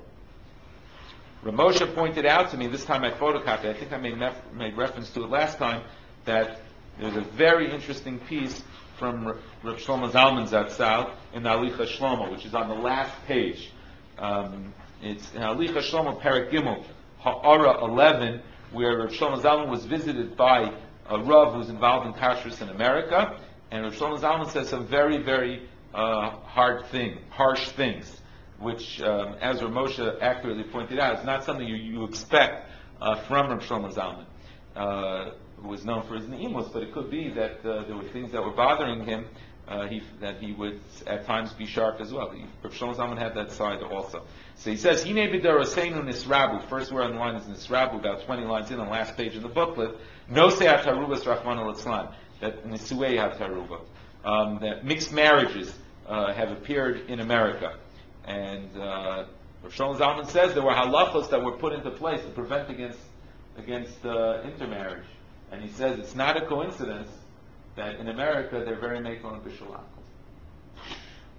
Ramosha pointed out to me, this time I photocopied, I think I made, mef- made reference to it last time, that there's a very interesting piece from R- Rav Shlomo Zalman Zatzal in the Alicha Shlomo, which is on the last page. Um, it's in Alicha Shlomo, Perek Gimel, Ha'ara eleven, where Rav Shlomo Zalman was visited by a Rav who's involved in kashrus in America, and Rav Shlomo Zalman says some very, very uh, hard thing, harsh things, which, um, as Rav Moshe accurately pointed out, is not something you, you expect uh, from Rav Shlomo Zalman. Uh, who was known for his ne'imus, but it could be that uh, there were things that were bothering him, uh, he, that he would at times be sharp as well. Rav Shlomo Zalman had that side also. So he says, Hine b'daraseinu nisrabu, first word on the line is nisrabu, about twenty lines in on the last page of the booklet, Nosei ha'tarubas Rachmana litzlan, that nisuei ha'taruba, um, that mixed marriages uh, have appeared in America. And uh, Rav Shlomo Zalman says there were halachos that were put into place to prevent against against uh, intermarriage. And he says it's not a coincidence that in America they're very makel and bishul akel.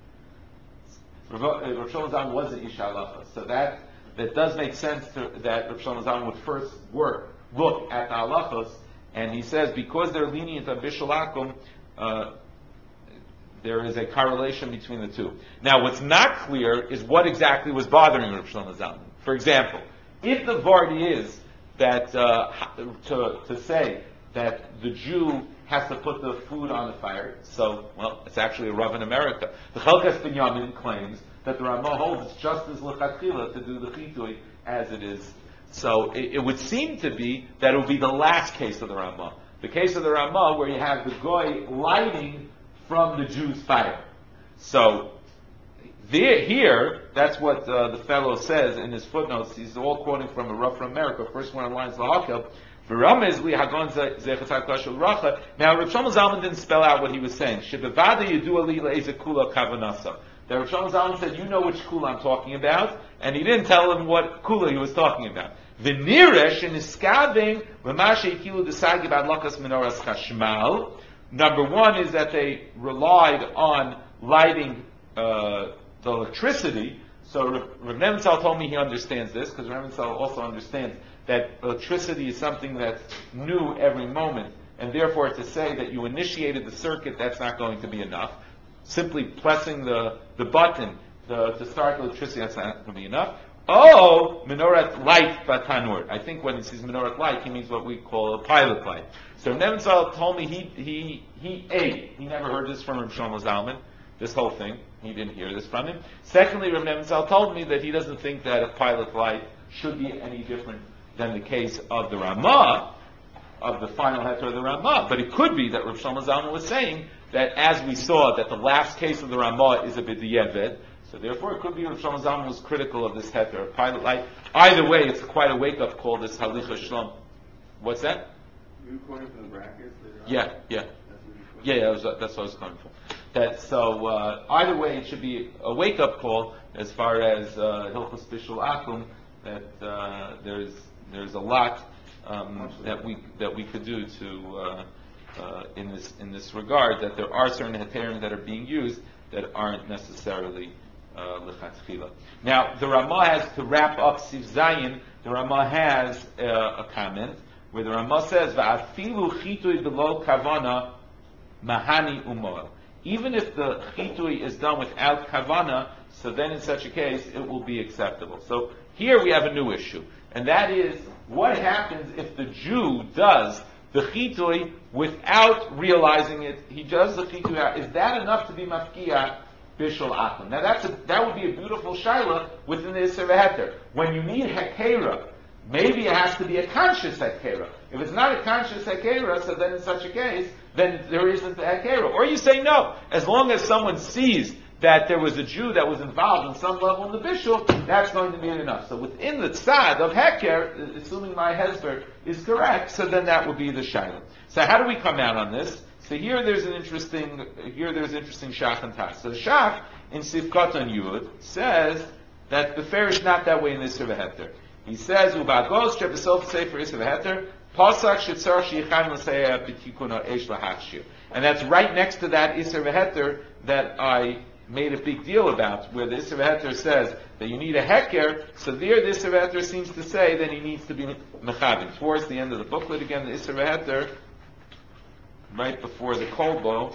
Rav Shlomo Zalman was an ish halacha, so that that does make sense to, that Rav Shlomo Zalman would first work look at the halachos, and he says because they're lenient on bishul akel, uh, there is a correlation between the two. Now, what's not clear is what exactly was bothering Rav Shlomo Zalman. For example, if the vardi is that uh, to, to say that the Jew has to put the food on the fire, so, well, it's actually a Rav in America. The Chelkas Ben Yamin claims that the Ramah holds it's just as l'chatchila to do the chitui as it is. So it, it would seem to be that it would be the last case of the Ramah. The case of the Ramah where you have the goy lighting from the Jew's fire. So There, here, that's what uh, the fellow says in his footnotes. He's all quoting from a Rav from America. First one on lines lahakel. Now, Rav Shlomo Zalman didn't spell out what he was saying. Shebevada yedua li le'eze kula kavanasa. That Rav Shlomo Zalman said, "You know which kula I'm talking about," and he didn't tell him what kula he was talking about. V'niresh in iskaving l'mashe ikilu desagi bad lakas menoras chashmal. Number one is that they relied on lighting Uh, the electricity. So Rav Nebenzahl told me he understands this, because Rav Nebenzahl also understands that electricity is something that's new every moment, and therefore to say that you initiated the circuit, that's not going to be enough. Simply pressing the, the button the, to start the electricity, that's not going to be enough. Oh, menorah light batanur. I think when he says menorah light, he means what we call a pilot light. So Rav Nebenzahl told me he, he, he ate. He never heard this from Rav Shlomo Zalman, this whole thing. He didn't hear this from him. Secondly, Rav Nebenzahl told me that he doesn't think that a pilot light should be any different than the case of the Ramah, of the final heter of the Ramah. But it could be that Rav Shlomo Zalman was saying that as we saw that the last case of the Ramah is a b'di'evet, so therefore it could be Rav Shlomo Zalman was critical of this heter, a pilot light. Either way, it's quite a wake-up call, this Halicha Shlom. What's that? You quoting from the brackets? Yeah, yeah. Yeah, yeah, that's what, that's what I was coming from. That so uh, either way, it should be a wake-up call as far as uh, Hilchos Bishul Akum. That uh, there's there's a lot um, that we that we could do to uh, uh, in this in this regard, that there are certain heterim that are being used that aren't necessarily lechatchila. Now, the Ramah has, to wrap up Siv Zayin, the Ramah has uh, a comment where the Ramah says, "Va'afilu chitui below kavana mahani umoel." Even if the chitui is done without kavana, so then in such a case it will be acceptable. So here we have a new issue, and that is what happens if the Jew does the chitui without realizing it. He does the chitui. Is that enough to be mafkiya bishul akum? Now that's a, that would be a beautiful shaila within the Isser V'Heter. When you need hekera, maybe it has to be a conscious hekera. If it's not a conscious hekera, so then in such a case, then there isn't the hekera. Or you say no, as long as someone sees that there was a Jew that was involved in some level in the bishul, that's going to be enough. So within the tzad of heker, assuming my hezber is correct, so then that would be the shaila. So how do we come out on this? So here there's an interesting, here there's interesting shach and tas. So the shach in Sivkot and Yud says that the fair is not that way in the Isser V'Heter. He says, "Ubagos shebesof sefer Isser V'Heter, pasak shetzar sheyicham l'seya b'tikuna eish lahachshir." And that's right next to that Isser V'Heter that I made a big deal about, where the Isser V'Heter says that you need a heker. So there, the Isser V'Heter seems to say that he needs to be mechavim. Towards the end of the booklet, again, the Isser V'Heter, right before the kolbo,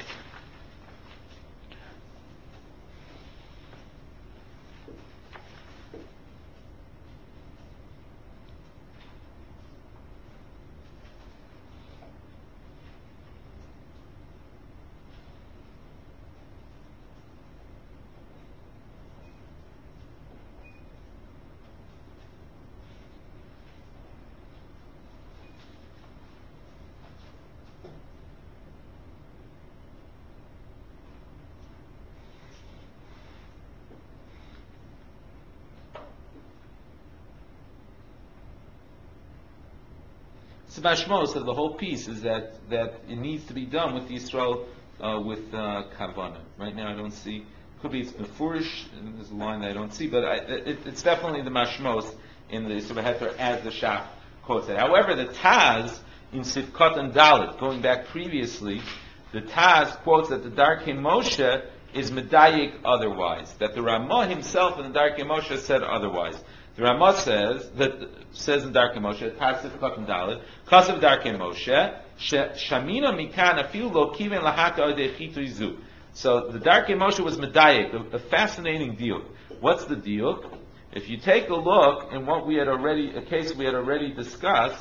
Mashmos of the whole piece is that, that it needs to be done with the Yisrael uh, with uh, Kavana. Right now I don't see, could be it's Mefurish, and there's a line that I don't see, but I, it, it's definitely the Mashmos in the Isser V'Heter as the Shach quotes it. However, the Taz in Sivkot and Dalit, going back previously, the Taz quotes that the Darkei Moshe is Medayik otherwise, that the Ramah himself in the Darkei Moshe said otherwise. The Ramah says that says in Darkei Moshe, Pasif Katan Dalet, Chasav Darkei Moshe, Shamina Mikan Afil Lo Kiven Lahata Odei Chitu Zu. So the Darkei Moshe was medayik, a, a fascinating deal. What's the deal? If you take a look in what we had already, a case we had already discussed,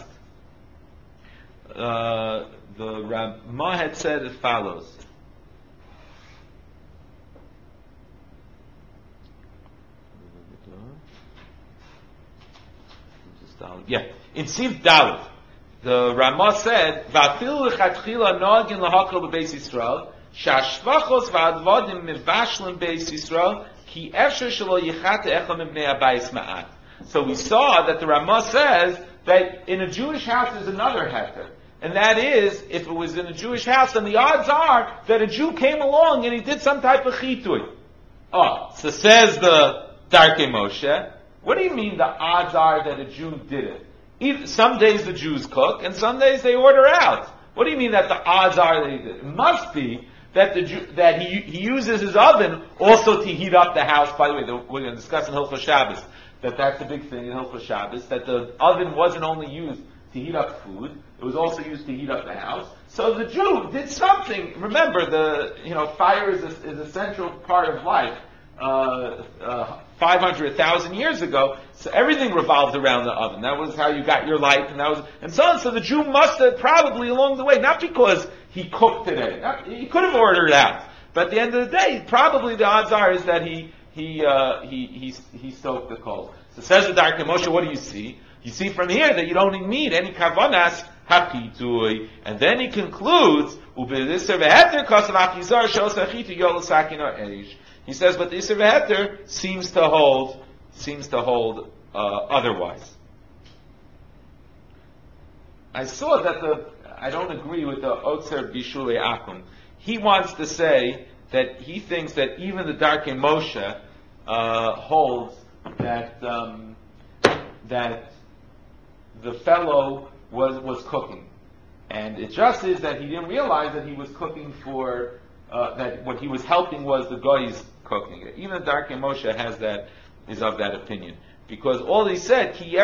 uh, the Ramah had said as follows. Yeah, in Siv Dalet, the Ramah said, "Va'afil lechatchila noagin lahakol b'beis Yisrael, shashvachos va'advadim mevashlim beis Yisrael, ki efsher shelo yichate echad mibnei abayis ma'at." So we saw that the Ramah says that in a Jewish house there's another heter, and that is, if it was in a Jewish house, then the odds are that a Jew came along and he did some type of chitui. Oh, so says the Darkei Moshe, what do you mean the odds are that a Jew did it? Either, some days the Jews cook, and some days they order out. What do you mean that the odds are that he did it? It must be that the Jew, that he he uses his oven also to heat up the house. By the way, the, we're going to discuss in Hilchos Shabbos that that's a big thing in Hilchos Shabbos, that the oven wasn't only used to heat up food, it was also used to heat up the house. So the Jew did something. Remember, the you know fire is a, is a central part of life. Uh, uh, five hundred thousand years ago, so everything revolved around the oven. That was how you got your light, and that was, and so on. So the Jew must have probably along the way, not because he cooked today, not, he could have ordered out, but at the end of the day, probably the odds are is that he he uh, he he he stoked the coal. So says the Darkei Moshe, what do you see? You see from here that you don't need any kavanas hapitui, and then he concludes ubelisser veheter kasav achizar shel sachitu yol sakin or erish. He says, but the Isser V'Heter seems to hold, seems to hold uh, otherwise. I saw that the, I don't agree with the Otzer Bishulei Akum. He wants to say that he thinks that even the Darkei Moshe uh, holds that um, that the fellow was was cooking, and it just is that he didn't realize that he was cooking for uh, that what he was helping was the guy's cooking. Even Darkei Moshe has that is of that opinion. Because all he said, so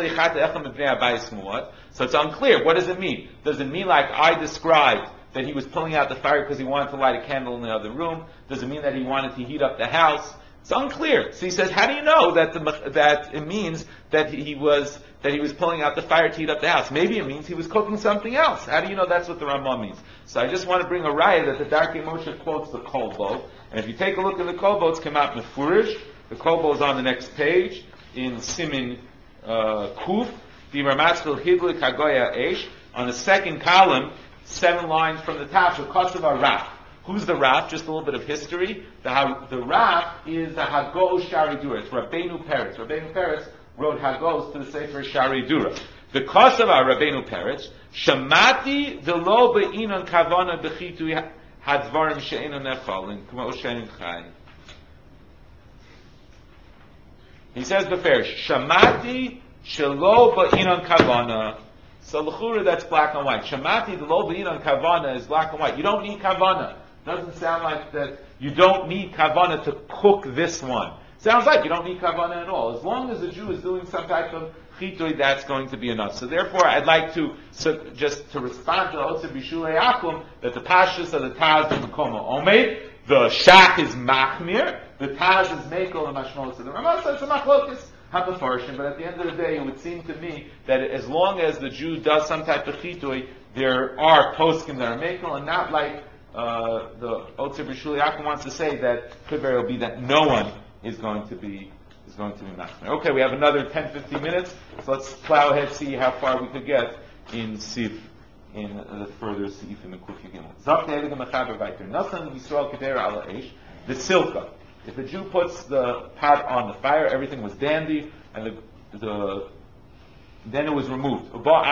it's unclear. What does it mean? Does it mean like I described that he was pulling out the fire because he wanted to light a candle in the other room? Does it mean that he wanted to heat up the house? It's unclear. So he says, how do you know that the, that it means that he was that he was pulling out the fire to heat up the house? Maybe it means he was cooking something else. How do you know that's what the Rambam means? So I just want to bring a raya that the Darkei Moshe quotes the Kolbo, and if you take a look at the Kolbo, it's come out mefurish. The Kolbo is on the next page. In Simin uh, Kuf, the Ramatzkel Hidlik Hagoya Eish, on the second column, seven lines from the top, Shekotzev Raf. Who's the Raf? Just a little bit of history. The, ha- the Raf is the Hago Shari Dura. It's Rabbeinu Peretz. Rabbeinu Peretz wrote Hagos to the Sefer Shari Dura. The Kotzev Rabbeinu Peretz, Shamati V'lo Be'inon Kavana B'chitu Hadvarim She'enu Nefalin, K'mo She'en Chai. He says beferish, Shamati shelo ba'inon kavana. So l'chura that's black and white. Shamati the lo ba'inon kavana is black and white. You don't need kavana. Doesn't sound like that. You don't need kavana to cook this one. Sounds like you don't need kavana at all. As long as the Jew is doing some type of chitui, that's going to be enough. So therefore, I'd like to so just to respond to the Otzer Bishulei Akum that the pashtus of the Taz and the Koma Omeid, the Shach is machmir. The Taz is Mekel and Mashmol. So the Ramah says it's a machlokes hapafarshim, but at the end of the day, it would seem to me that as long as the Jew does some type of chitui, there are poskim that are Mekel, and not like uh, the Otzer B'Shuli Akum wants to say that could very well be that no one is going to be is going to be machmir. Okay, we have another ten to fifteen minutes, so let's plow ahead, see how far we could get in Sif, in the further Sif in the Kufi Gimel. Zok Ne'eligam Mechaber Vayter Nasan Yisrael Kedera Ala Eish, the Silka. If the Jew puts the pot on the fire, everything was dandy, and the, the then it was removed.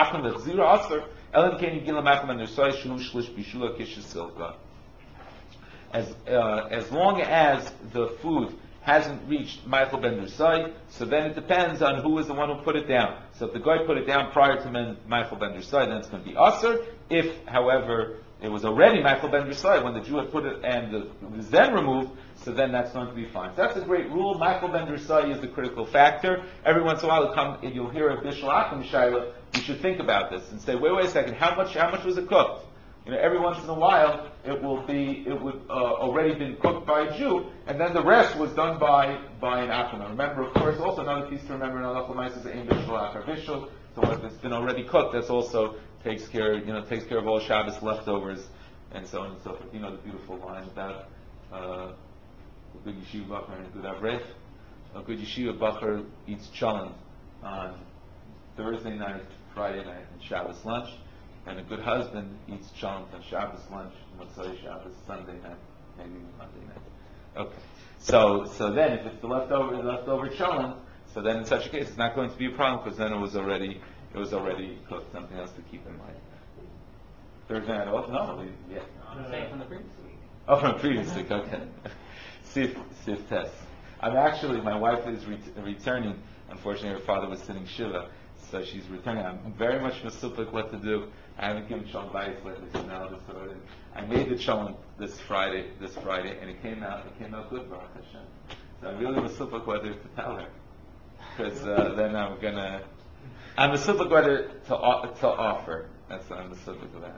As uh, as long as the food hasn't reached Michael ben Dursai, so then it depends on who is the one who put it down. So if the guy put it down prior to men, Michael ben Dursai, then it's going to be Aser. If, however, it was already Michael ben Dursai when the Jew had put it and it was then removed, so then that's going to be fine. So that's a great rule. Michael ben Dursai is the critical factor. Every once in a while, you'll, come, you'll hear a Bishul Akum Shaila. You should think about this and say, wait, wait a second. How much? How much was it cooked? You know, every once in a while, it will be, it would uh, already been cooked by a Jew, and then the rest was done by by an Akum. Remember, of course, also another piece to remember in Halacha L'Maisa is Ein Bishul Achar Bishul. So if it's been already cooked, that's also takes care, you know, takes care of all Shabbos leftovers and so on and so forth. You know the beautiful line about uh, a good yeshiva bacher and a good avrech. A good yeshiva bacher eats challah on Thursday night, Friday night, and Shabbos lunch. And a good husband eats challah on Shabbos lunch, Motzei Shabbos, Sunday night, maybe Monday night. Okay. So, so then, if it's the leftover, the leftover challah, so then in such a case, it's not going to be a problem because then it was already, it was already cooked. Something else to keep in mind. Thursday night off? No, we, yeah. I'm saying from the previous week. Oh, from the previous week. Okay. Sif, Sif test. I'm actually, my wife is re- returning. Unfortunately, her father was sitting shiva. So she's returning. I'm very much masupik what to do. I haven't given shalom bayis lately, so now this already. I made the shalom this Friday, this Friday, and it came out. It came out good, Baruch Hashem. So I'm really masupik whether to tell her, because uh, then I'm gonna. I'm masupik whether to uh, to offer. That's what I'm masupik about.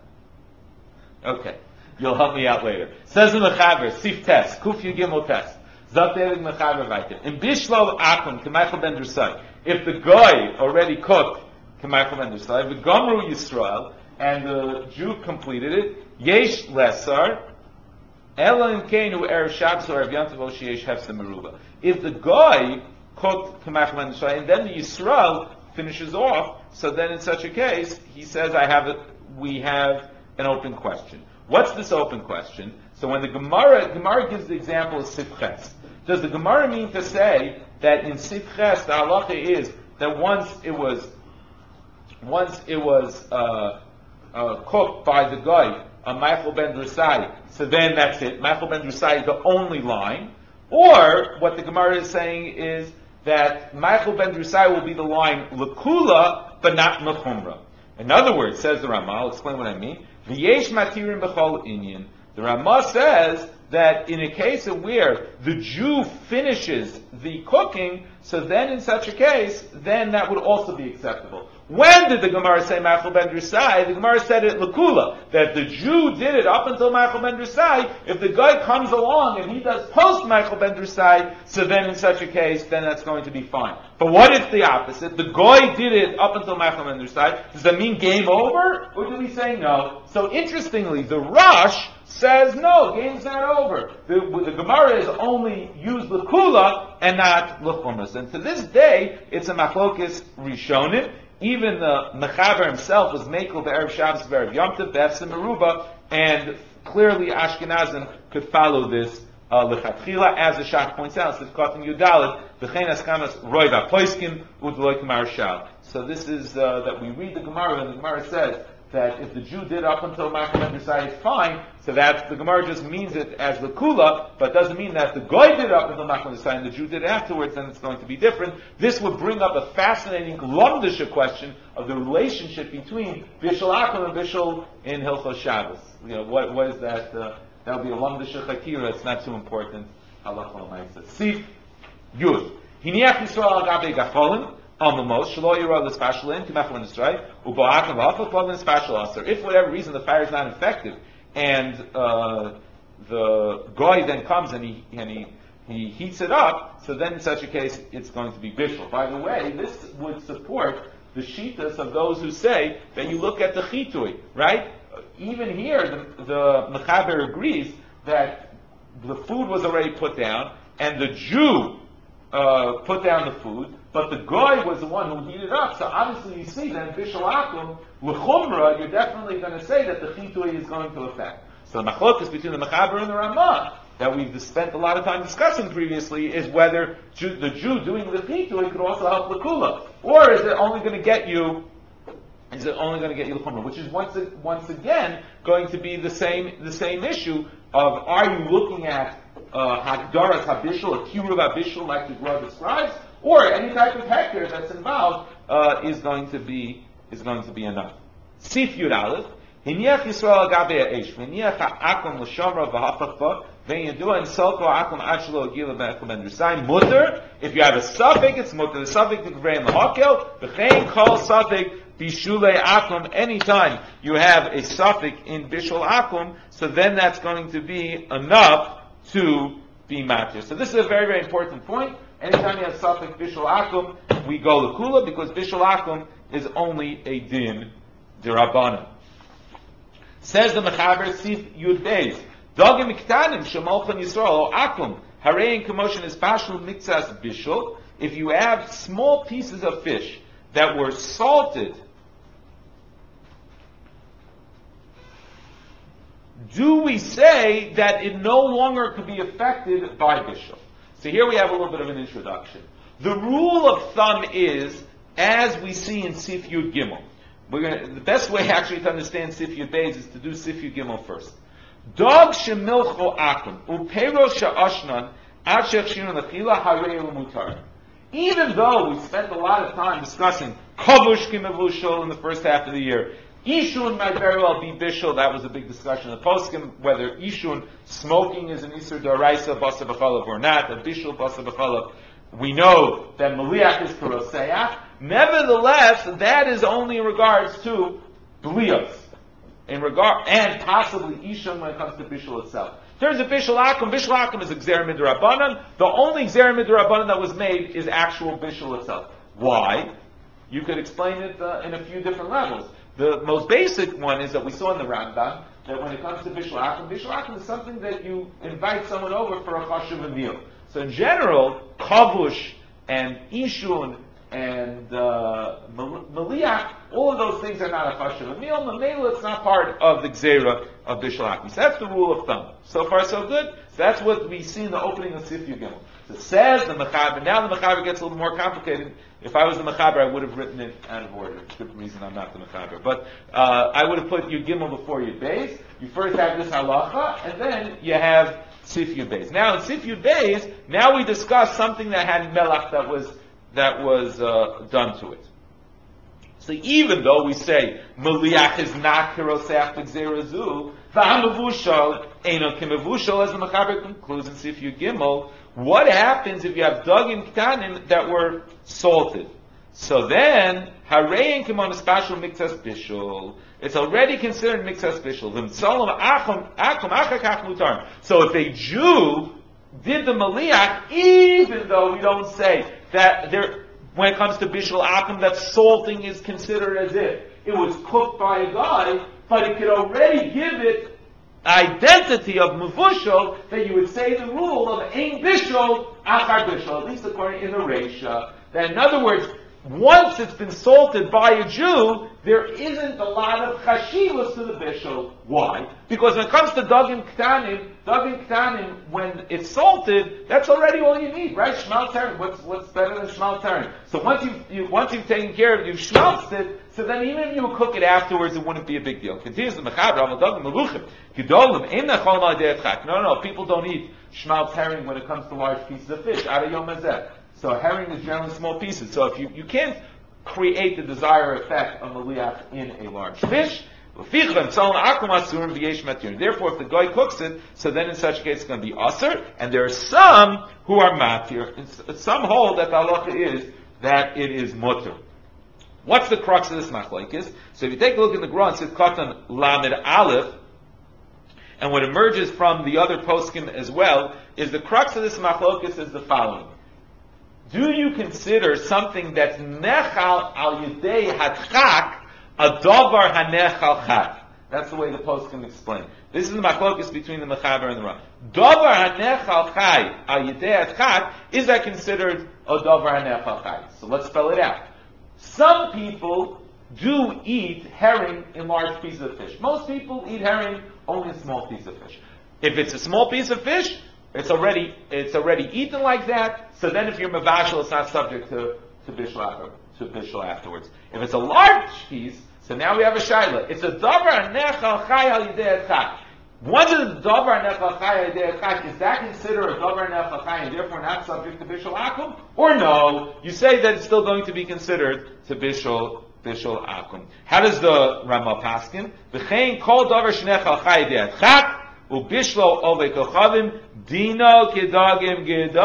Okay, you'll help me out later. Says in the Chaver, Sif test, Kuf Yigimel test. Zatelig Mechaber Vayter. In Bishlo Akum, K'Michael ben Dursai. If the guy already cooked K'Michael ben Dursai, the Gomru Yisrael, and the Jew completed it, Yesh Lesar, Ela Im Keinu Erev Shabbos or Erev Yom Tov Sheyesh Hefsem Meruba. If the guy cooked K'Michael ben Dursai, and then the Yisrael finishes off, so then in such a case, he says, I have a, we have an open question. What's this open question? So when the Gemara, Gemara gives the example of Sifches. Does the Gemara mean to say that in Sifches the halacha is that once it was, once it was uh, uh, cooked by the guy on Michael ben Dursai, so then that's it. Michael ben Dursai is the only line, or what the Gemara is saying is that Michael ben Dursai will be the line lekula, but not mechumra. In other words, says the Ramah, I'll explain what I mean. V'yesh matirim b'chol inyan. The Ramah says that in a case of where the Jew finishes the cooking, so then in such a case, then that would also be acceptable. When did the Gemara say Machal ben Drusai? The Gemara said it Lakula, that the Jew did it up until Machal ben Drusai. If the guy comes along and he does post Machal ben Drusai, so then in such a case, then that's going to be fine. But what if the opposite? The guy did it up until Machal ben Drusai. Does that mean game over? Or do we say no? So interestingly, the Rosh says no, game's not over. The, the Gemara is only used Lakula and not L'chumas. And to this day, it's a Machlokes Rishonim. Even the Mechaber himself was Mekel Be'erev Shabbos Be'erev Yom Tov Be'efsim Meruba, and clearly Ashkenazim could follow this uh, L'chatchila, as the Shach points out. It's Kotin Yudalit, V'chein Askamas Roy V'Poiskin Udloik Marshal. So this is uh, that we read the Gemara, and the Gemara says that if the Jew did up until Machal ben Drusai, it's fine. So that the Gemara just means it as the kula, but doesn't mean that the Goy did up until Machal ben Drusai and the Jew did it afterwards, then it's going to be different. This would bring up a fascinating Lomdisha question of the relationship between Bishul Akum and Bishul in Hilchos Shabbos. You know, what, what is that? Uh, that would be a Lomdisha Chakira. It's not too important. Halacha l'maisa. Sif Yud. Hiniach Yisrael agabe gacholim. If for whatever reason the fire is not effective, and uh, the guy then comes and he and he, he heats it up, so then in such a case it's going to be bishul. By the way, this would support the shitas of those who say that you look at the chitui, right? Even here, the, the Mechaber agrees that the food was already put down, and the Jew uh, put down the food, but the guy was the one who heated up. So obviously you see that in Bishul Akum, l'chumra, you're definitely going to say that the chitui is going to affect. So the machlokes between the Mechaber and the Ramah, that we've spent a lot of time discussing previously, is whether Jew, the Jew doing the chitui could also help l'kula. Or is it only going to get you, is it only going to get you l'chumra? Which is once, once again going to be the same, the same issue of, are you looking at Hagdaras Habishul, a Kiruv Habishul like the Gemara describes, or any type of hekter that's involved uh, is going to be is going to be enough. Sif Yud Aleph, Hiniach Yisrael Agabe Eish, Hiniach Akum L'Shomra V'Hafachva, Ve'Yadua and Solko Akum Achlo Agila Be'Echel Ben Drusai. Mutter, if you have a suffix, it's mutter. The suffix is Gvrein L'Hakel, V'chein Kol suffix Bishulei Akum. Anytime you have a suffix in Bishul Akum, so then that's going to be enough to be matir. So this is a very, very important point. Anytime you have suffix Bishul Akum, we go L'Kula, because Bishul Akum is only a din d'Rabbanan. Says the Mechaber Sif Yud Beis, Dogim Miktanim Shemolchan Yisrael Akum Harein Commotion is Pashul Mikzas Bishul. If you have small pieces of fish that were salted, do we say that it no longer could be affected by bishul? So here we have a little bit of an introduction. The rule of thumb is, as we see in Sif Yud Gimel, we're gonna, the best way actually to understand Sif Yud Beis is to do Sif Yud Gimel first. Dog shemilcho akum upero sha'ashnan ad shechshirun lechila harei l'mutar. Even though we spent a lot of time discussing kavush kimevushol in the first half of the year, Ishun might very well be bishul. That was a big discussion in the poskim, whether Ishun, smoking, is an Isur D'Oraisa, Basa B'chalav, or not, a bishul, Basa B'chalav. We know that Maliach is Karoseach. Nevertheless, that is only in regards to Blios. In regard, and possibly Ishun when it comes to bishul itself. In terms of bishul akum, bishul akum is Gzera Midrabanan. The only Gzera Midrabanan that was made is actual bishul itself. Why? You could explain it uh, in a few different levels. The most basic one is that we saw in the Rambam, that when it comes to Bishul Akum, Bishul Akum is something that you invite someone over for a chashuv meal. So in general, kavush and ishun and uh, maliach, all of those things are not a chashuv meal. Mamela, it's not part of the gzera of Bishul Akum. So that's the rule of thumb. So far, so good. So that's what we see in the opening of Sif Yud Gimel. So it says the Mechaber. Now the Mechaber gets a little more complicated. If I was the Mechaber, I would have written it out of order. It's a good reason I'm not the Mechaber. But uh, I would have put Yud Gimel before Yud Beis. You first have this halacha, and then you have Sif Yud Beis. Now in Sif Yud Beis, now we discuss something that had melach that was that was uh, done to it. So even though we say Meliach is not Kirosach B'Gzerazu, V'Hamavushal Eino Kimavushal, as the Mechaber concludes in Sif Yud Gimel, what happens if you have Dagim Ktanim that were salted? So then, Harein Kimon Espashal Miktas Bishul, it's already considered Miktas Bishul. V'Mtzolam Achom Achom Achakach Mutar. So if a Jew did the Meliach, even though we don't say that there, when it comes to Bishul Akum, that salting is considered as if it was cooked by a guy, but it could already give it identity of Mavushal, that you would say the rule of Ein Bishul, Achar Bishul, at least according in the Reisha. That in other words, once it's been salted by a Jew, there isn't a lot of chashivos to the bishul. Why? Because when it comes to dagim ktanim, dagim ktanim, when it's salted, that's already all you need, right? Shmal terin. What's what's better than shmal terin? So once you've you, once you've taken care of it, you've schmaltzed it. So then even if you would cook it afterwards, it wouldn't be a big deal. Continues the mechaber aval dagim meluchim gedolim ein nachol ma'adei chak. No, no, people don't eat shmal terin when it comes to large pieces of fish. Ada yom hazeh. So herring is generally small pieces. So if you, you can't create the desired effect of meliach in a large fish, therefore if the guy cooks it, so then in such a case it's going to be aser, and there are some who are matir. Some hold that the halacha is that it is mutter. What's the crux of this machlokes? So if you take a look in the Gra, it says katan lamed aleph, and what emerges from the other poskim as well is the crux of this machlokes is the following. Do you consider something that's nechal al yedei hadchak a davar hanechal chak? That's the way the post can explain. This is the machlokus between the mechaber and the Ram. Davar hanechal chai al yedei hadchak, is that considered a davar hanechal chai? So let's spell it out. Some people do eat herring in large pieces of fish. Most people eat herring only in small pieces of fish. If it's a small piece of fish, It's already it's already eaten like that. So then, if you're mavashal, it's not subject to to bishul to bishul afterwards. If it's a large piece, so now we have a shaila. It's a davar nechal chay al yidei chak. Once it's a davar nechal chay al yidei chak, is that considered a davar nechal chay and therefore not subject to bishul akum? Or no? You say that it's still going to be considered to bishul bishul akum. How does the Rama paskin? V'chein kol davar shnechal chay yidei chak. Ubishlo ove kochavim dino kedagim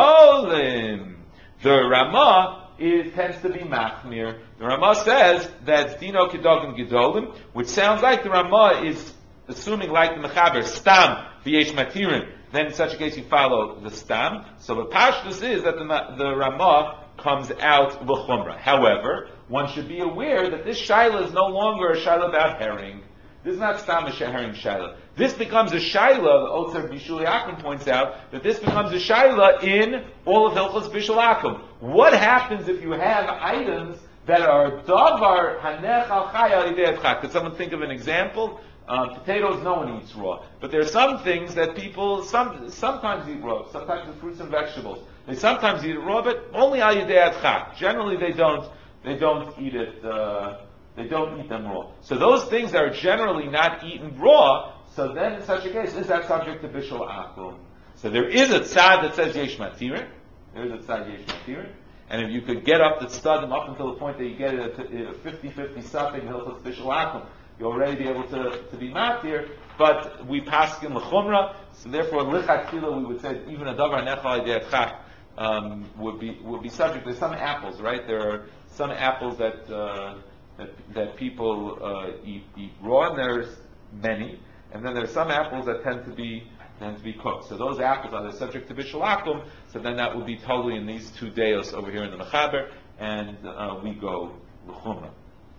gedolim. The Rama is, tends to be machmir. The Rama says that dino kedagim gedolim, which sounds like the Rama is assuming, like the Mechaber, stam v'yesh matirim. Then in such a case you follow the stam. So the pashtus is that the, the Rama comes out l'chumra. However, one should be aware that this shaila is no longer a shaila about herring. This is not stam a herring shaila. This becomes a shaila, the Otzar Bishul Yakum points out, that this becomes a shaila in all of Hilchos Bishul Yakum. What happens if you have items that are davar hanechal chay al yidei chak? Could someone think of an example? Um, potatoes no one eats raw. But there are some things that people some, sometimes eat raw, sometimes with fruits and vegetables. They sometimes eat it raw, but only al yidei chak. Generally they don't, they don't eat it, uh, they don't eat them raw. So those things that are generally not eaten raw, so then in such a case, is that subject to bishul akum? So there is a tzad that says yesh matirin. There is a tzad yesh matirin. And if you could get up the tzadim up until the point that you get it a fifty-fifty something, hilchos bishul akum, you'll already be able to, to be matir. But we pass in l'chumra, so therefore lichatchila we would say even a davar nechal yidei chak um would be would be subject. There's some apples, right? There are some apples that uh, that, that people uh, eat eat raw, and there's many. And then there's some apples that tend to be tend to be cooked. So those apples are subject to bishul akum. So then that would be totally in these two deos over here in the mechaber, and uh, we go l'chumra.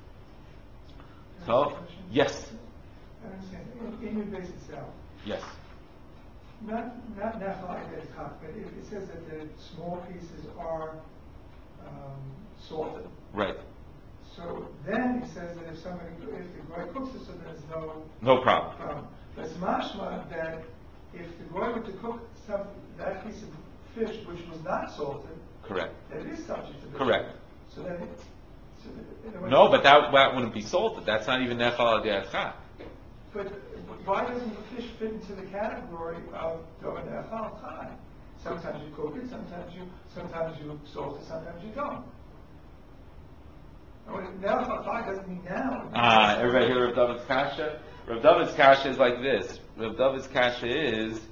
So yes, I understand. In, in your base itself, yes, not not nechal yidei chak, but it, it says that the small pieces are um, salted. right. So then it says that if somebody, if the goy cooks it, so there's no No problem. problem. But it's mashma that if the goy were to cook some that piece of fish which was not salted, Correct. that it is subject to bishul. Correct. So then, it, so that, in a way- No, but that, that wouldn't be salted. That's not even nechal al yidei chak. But why doesn't the fish fit into the category of davar nechal chai? Sometimes you cook it, sometimes you sometimes you salt it, sometimes you don't. Now chachai doesn't mean now. Ah, everybody hear Rav David's kasha? Rav David's kasha is like this. Rav David's kasha is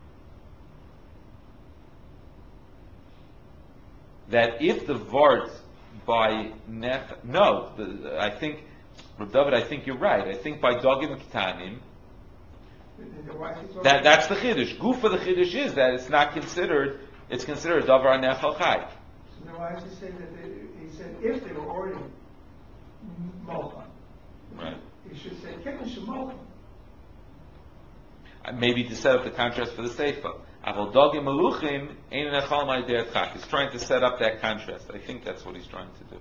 that if the vart by nef, no, the, I think, Rav David, I think you're right. I think by dogim ketanim, that that's the chiddush. Goof of the chiddush is that it's not considered. It's considered davar nechal chai. So now why does he say that they, he said if they were already molchan? Right. He should say kibbush molchan. Uh, Maybe to set up the contrast for the seifa. Aval dogim meluchim ein nechal ma'idei chak. He's trying to set up that contrast. I think that's what he's trying to do.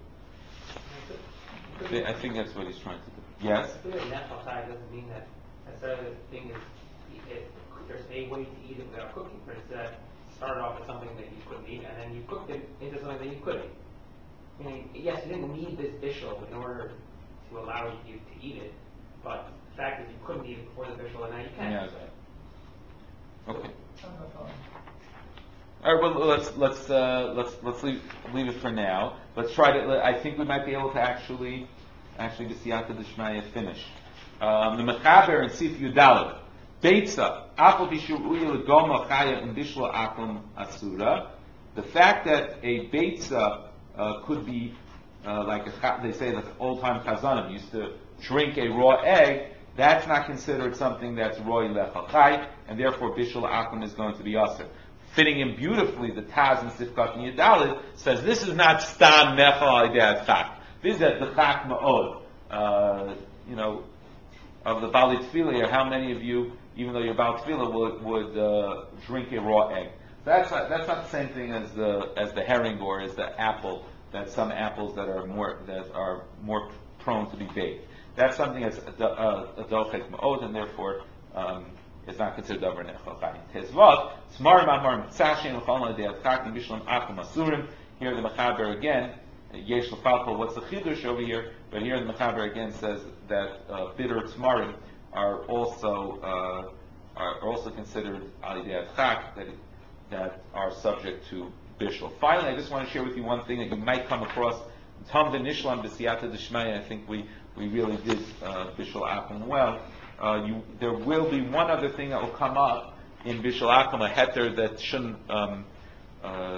I thi- I think that's what he's trying to do. Yes. Clearly, natural chai doesn't mean that necessarily the thing is, it, there's a way to eat it without cooking. For instance, started off with something that you couldn't eat, and then you cooked it into something that you could eat. Meaning, yes, you didn't need this bishul in order to allow you to eat it, but the fact is you couldn't eat it before the bishul, and now you can. Yeah. Okay. I'm not following. All right. Well, let's let's uh, let's let's leave leave it for now. Let's try to. I think we might be able to actually actually the siyata d'shmaya finish. Um, the mechaber and sif yudalet beitza apel bishuruya legoma chaya and bishla akum asura. The fact that a beitza uh, could be uh, like a, they say the old time chazanim used to drink a raw egg. That's not considered something that's roy lechachai, and therefore bishul akum is going to be asur. Fitting in beautifully, the Taz and Sifkat and Yadalit says this is not stam nechal al chak. This is the chak ma'od. Uh, you know, of the Bali Tefillah, how many of you, even though you're about Tefillah, would, would uh, drink a raw egg? That's not, that's not the same thing as the as the herring or as the apple. That some apples that are more that are more prone to be baked. That's something that's a uh, dolchek ma'od, and therefore um, it's not considered davar nechal chai. Tezvat smar mamar mitzashin l'chol de'at chak bishlam akum asurim. Here the mechaber again. Yesh l'falko. What's the chiddush over here? But here the mechaber again says that uh, bitter tmarim are also uh, are also considered alideat chak that that are subject to bishul. Finally, I just want to share with you one thing that you might come across. Tam v'nishlam b'siyata d'shmaya. I think we we really did uh, bishul akum well. Uh, you, there will be one other thing that will come up in bishul akum, a heter that shouldn't um, uh,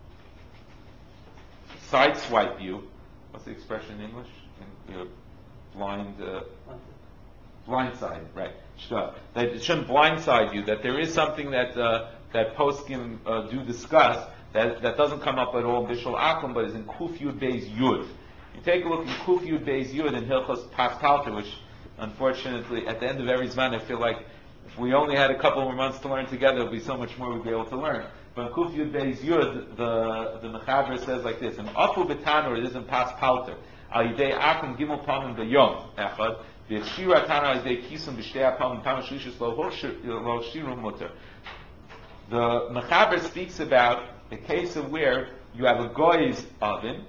sideswipe you. What's the expression in English? In, you know, blind, uh, blindside, right? Shka. That it shouldn't blindside you. That there is something that uh, that poskim uh, do discuss that that doesn't come up at all in bishul akum, but is in Kuf Yud Beis Yud. You take a look in Kuf Yud Beis Yud in Hilchos Pas Palter, which unfortunately at the end of every zman I feel like if we only had a couple more months to learn together, there'd be so much more we'd be able to learn. But in Kuf Yud Beis Yud, the the Mechaber says like this: "In Afu B'Tanur, it is in Pas Palter. Al Yidei Akum Gimel Pamim B'Yom Echad V'Chira Tanur Al Yidei Kisum B'Shtei Apamim Pamim Shlishis Lo Shiru Muter." The Mechaber speaks about the case of where you have a goy's oven,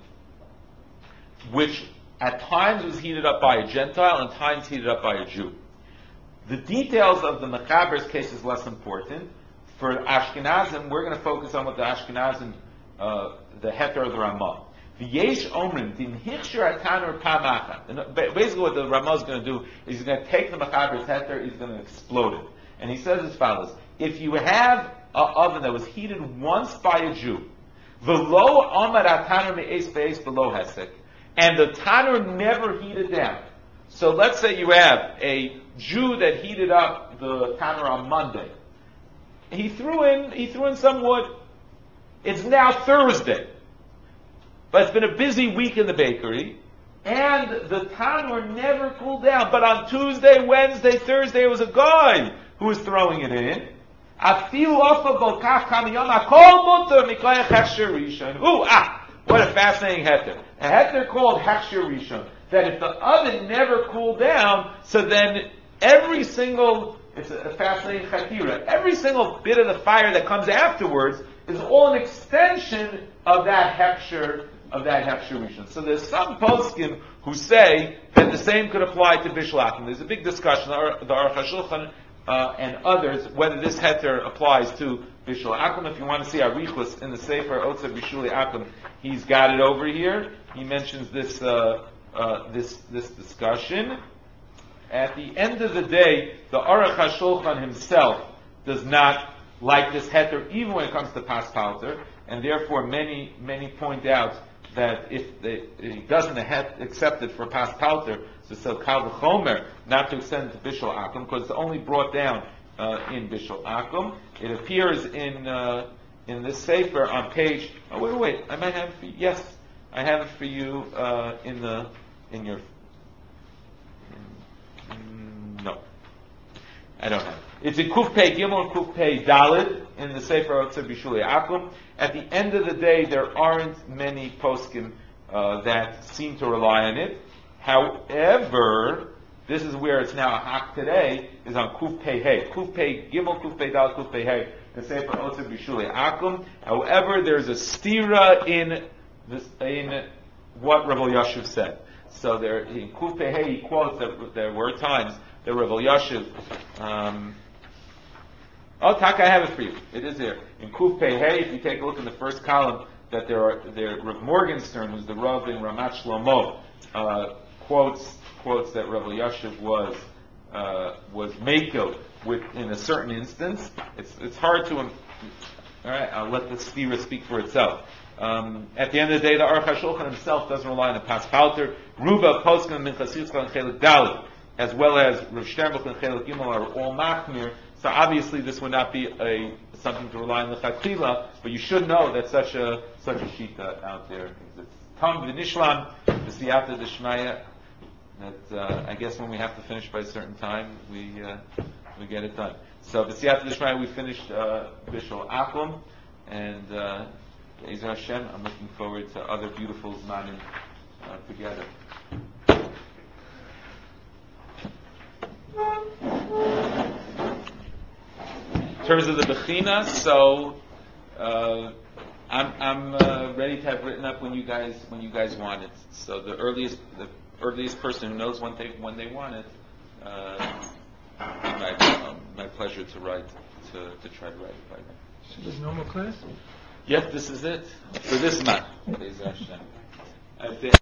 which at times was heated up by a Gentile and at times heated up by a Jew. The details of the Mechaber's case is less important. For Ashkenazim, we're going to focus on what the Ashkenazim, uh, the Heter of the Ramah. The Yesh Omrim, Din Hichshir Atanur Pamacha. Basically what the Ramah is going to do is he's going to take the Mechaber's Heter, he's going to explode it. And he says as follows: if you have an oven that was heated once by a Jew, V'lo Amar Atanur Me'es Be'es Below Hesek, and the tanur never heated down. So let's say you have a Jew that heated up the tanur on Monday. He threw in he threw in some wood. It's now Thursday, but it's been a busy week in the bakery, and the tanur never cooled down. But on Tuesday, Wednesday, Thursday, it was a guy who was throwing it in. Afilu ofa bolkach kamiyom akol muter miklayach hechsher rishon. Ooh ah. What a fascinating heter. A heter called Hechsher Rishon. That if the oven never cooled down, so then every single, it's a fascinating chatira, every single bit of the fire that comes afterwards is all an extension of that Hechsher, of that Hechsher Rishon. So there's some poskim who say that the same could apply to Bishul Akum. There's a big discussion, the Aruch HaShulchan uh, and others, whether this heter applies to Bishul Akum. If you want to see Arichus in the Sefer Otzer Bishuli Akum, he's got it over here. He mentions this uh, uh, this this discussion. At the end of the day, the Aruch HaShulchan himself does not like this heter, even when it comes to pas palter, and therefore many many point out that if the, he doesn't have, accept it for pas palter, so so kal v'chomer, not to extend it to bishul akum, because it's only brought down uh, in bishul akum. It appears in uh, in this sefer on page. Oh wait, wait, I might have it for you. Yes, I have it for you uh, in the in your. In, no, I don't have it. It's in Kuf Pei Gimel, Kuf Pei Dalid in the Sefer Otzer Bishuli Akum. At the end of the day, there aren't many poskim uh, that seem to rely on it. However, this is where it's now a hak today, is on Kuf Pei Hey. Kuf Pei Gimel, Kuf Pei Dalid, Kuf Pei Hey, the Sefer Otzer Bishuli Akum. However, there's a stira in this, in what Rav Yashiv said. So there, in Kuf Pei Hey, he quotes that there were times that Rav Yashiv, um, oh, Taka, I have it for you. It is there. In Kuf Pei Hey, if you take a look in the first column, that there are, there, Rav Morgenstern, who's the Rav in Ramat Shlomo, uh, quotes, quotes that Rav Yashiv was, uh, was Mekel with, in a certain instance. It's, it's hard to, um, alright, I'll let the stira speak for itself. Um, at the end of the day, the Aruch HaShulchan himself doesn't rely on the pas palter. Ruba, Poskan, Minchas Yitzchak, and Chelik Dalit, as well as Rav Sternbuch and Chelik Gimel are all machmir. So obviously this would not be a something to rely on the Chatchila, but you should know that such a such a shita out there exists. Tam v'nishlam v'siyata d'shmaya. That uh, I guess when we have to finish by a certain time, we uh, we get it done. So v'siyata d'shmaya, we finished uh, Bishul Akum, and uh, Ezer Hashem, I'm looking forward to other beautiful zmanim uh, together. In terms of the Bechina, so uh, I'm, I'm uh, ready to have written up when you guys when you guys want it. So the earliest the earliest person who knows when they when they want it, uh, my, um, my pleasure to write to, to try to write it by then. So there's no more class? Yes, this is it for this month.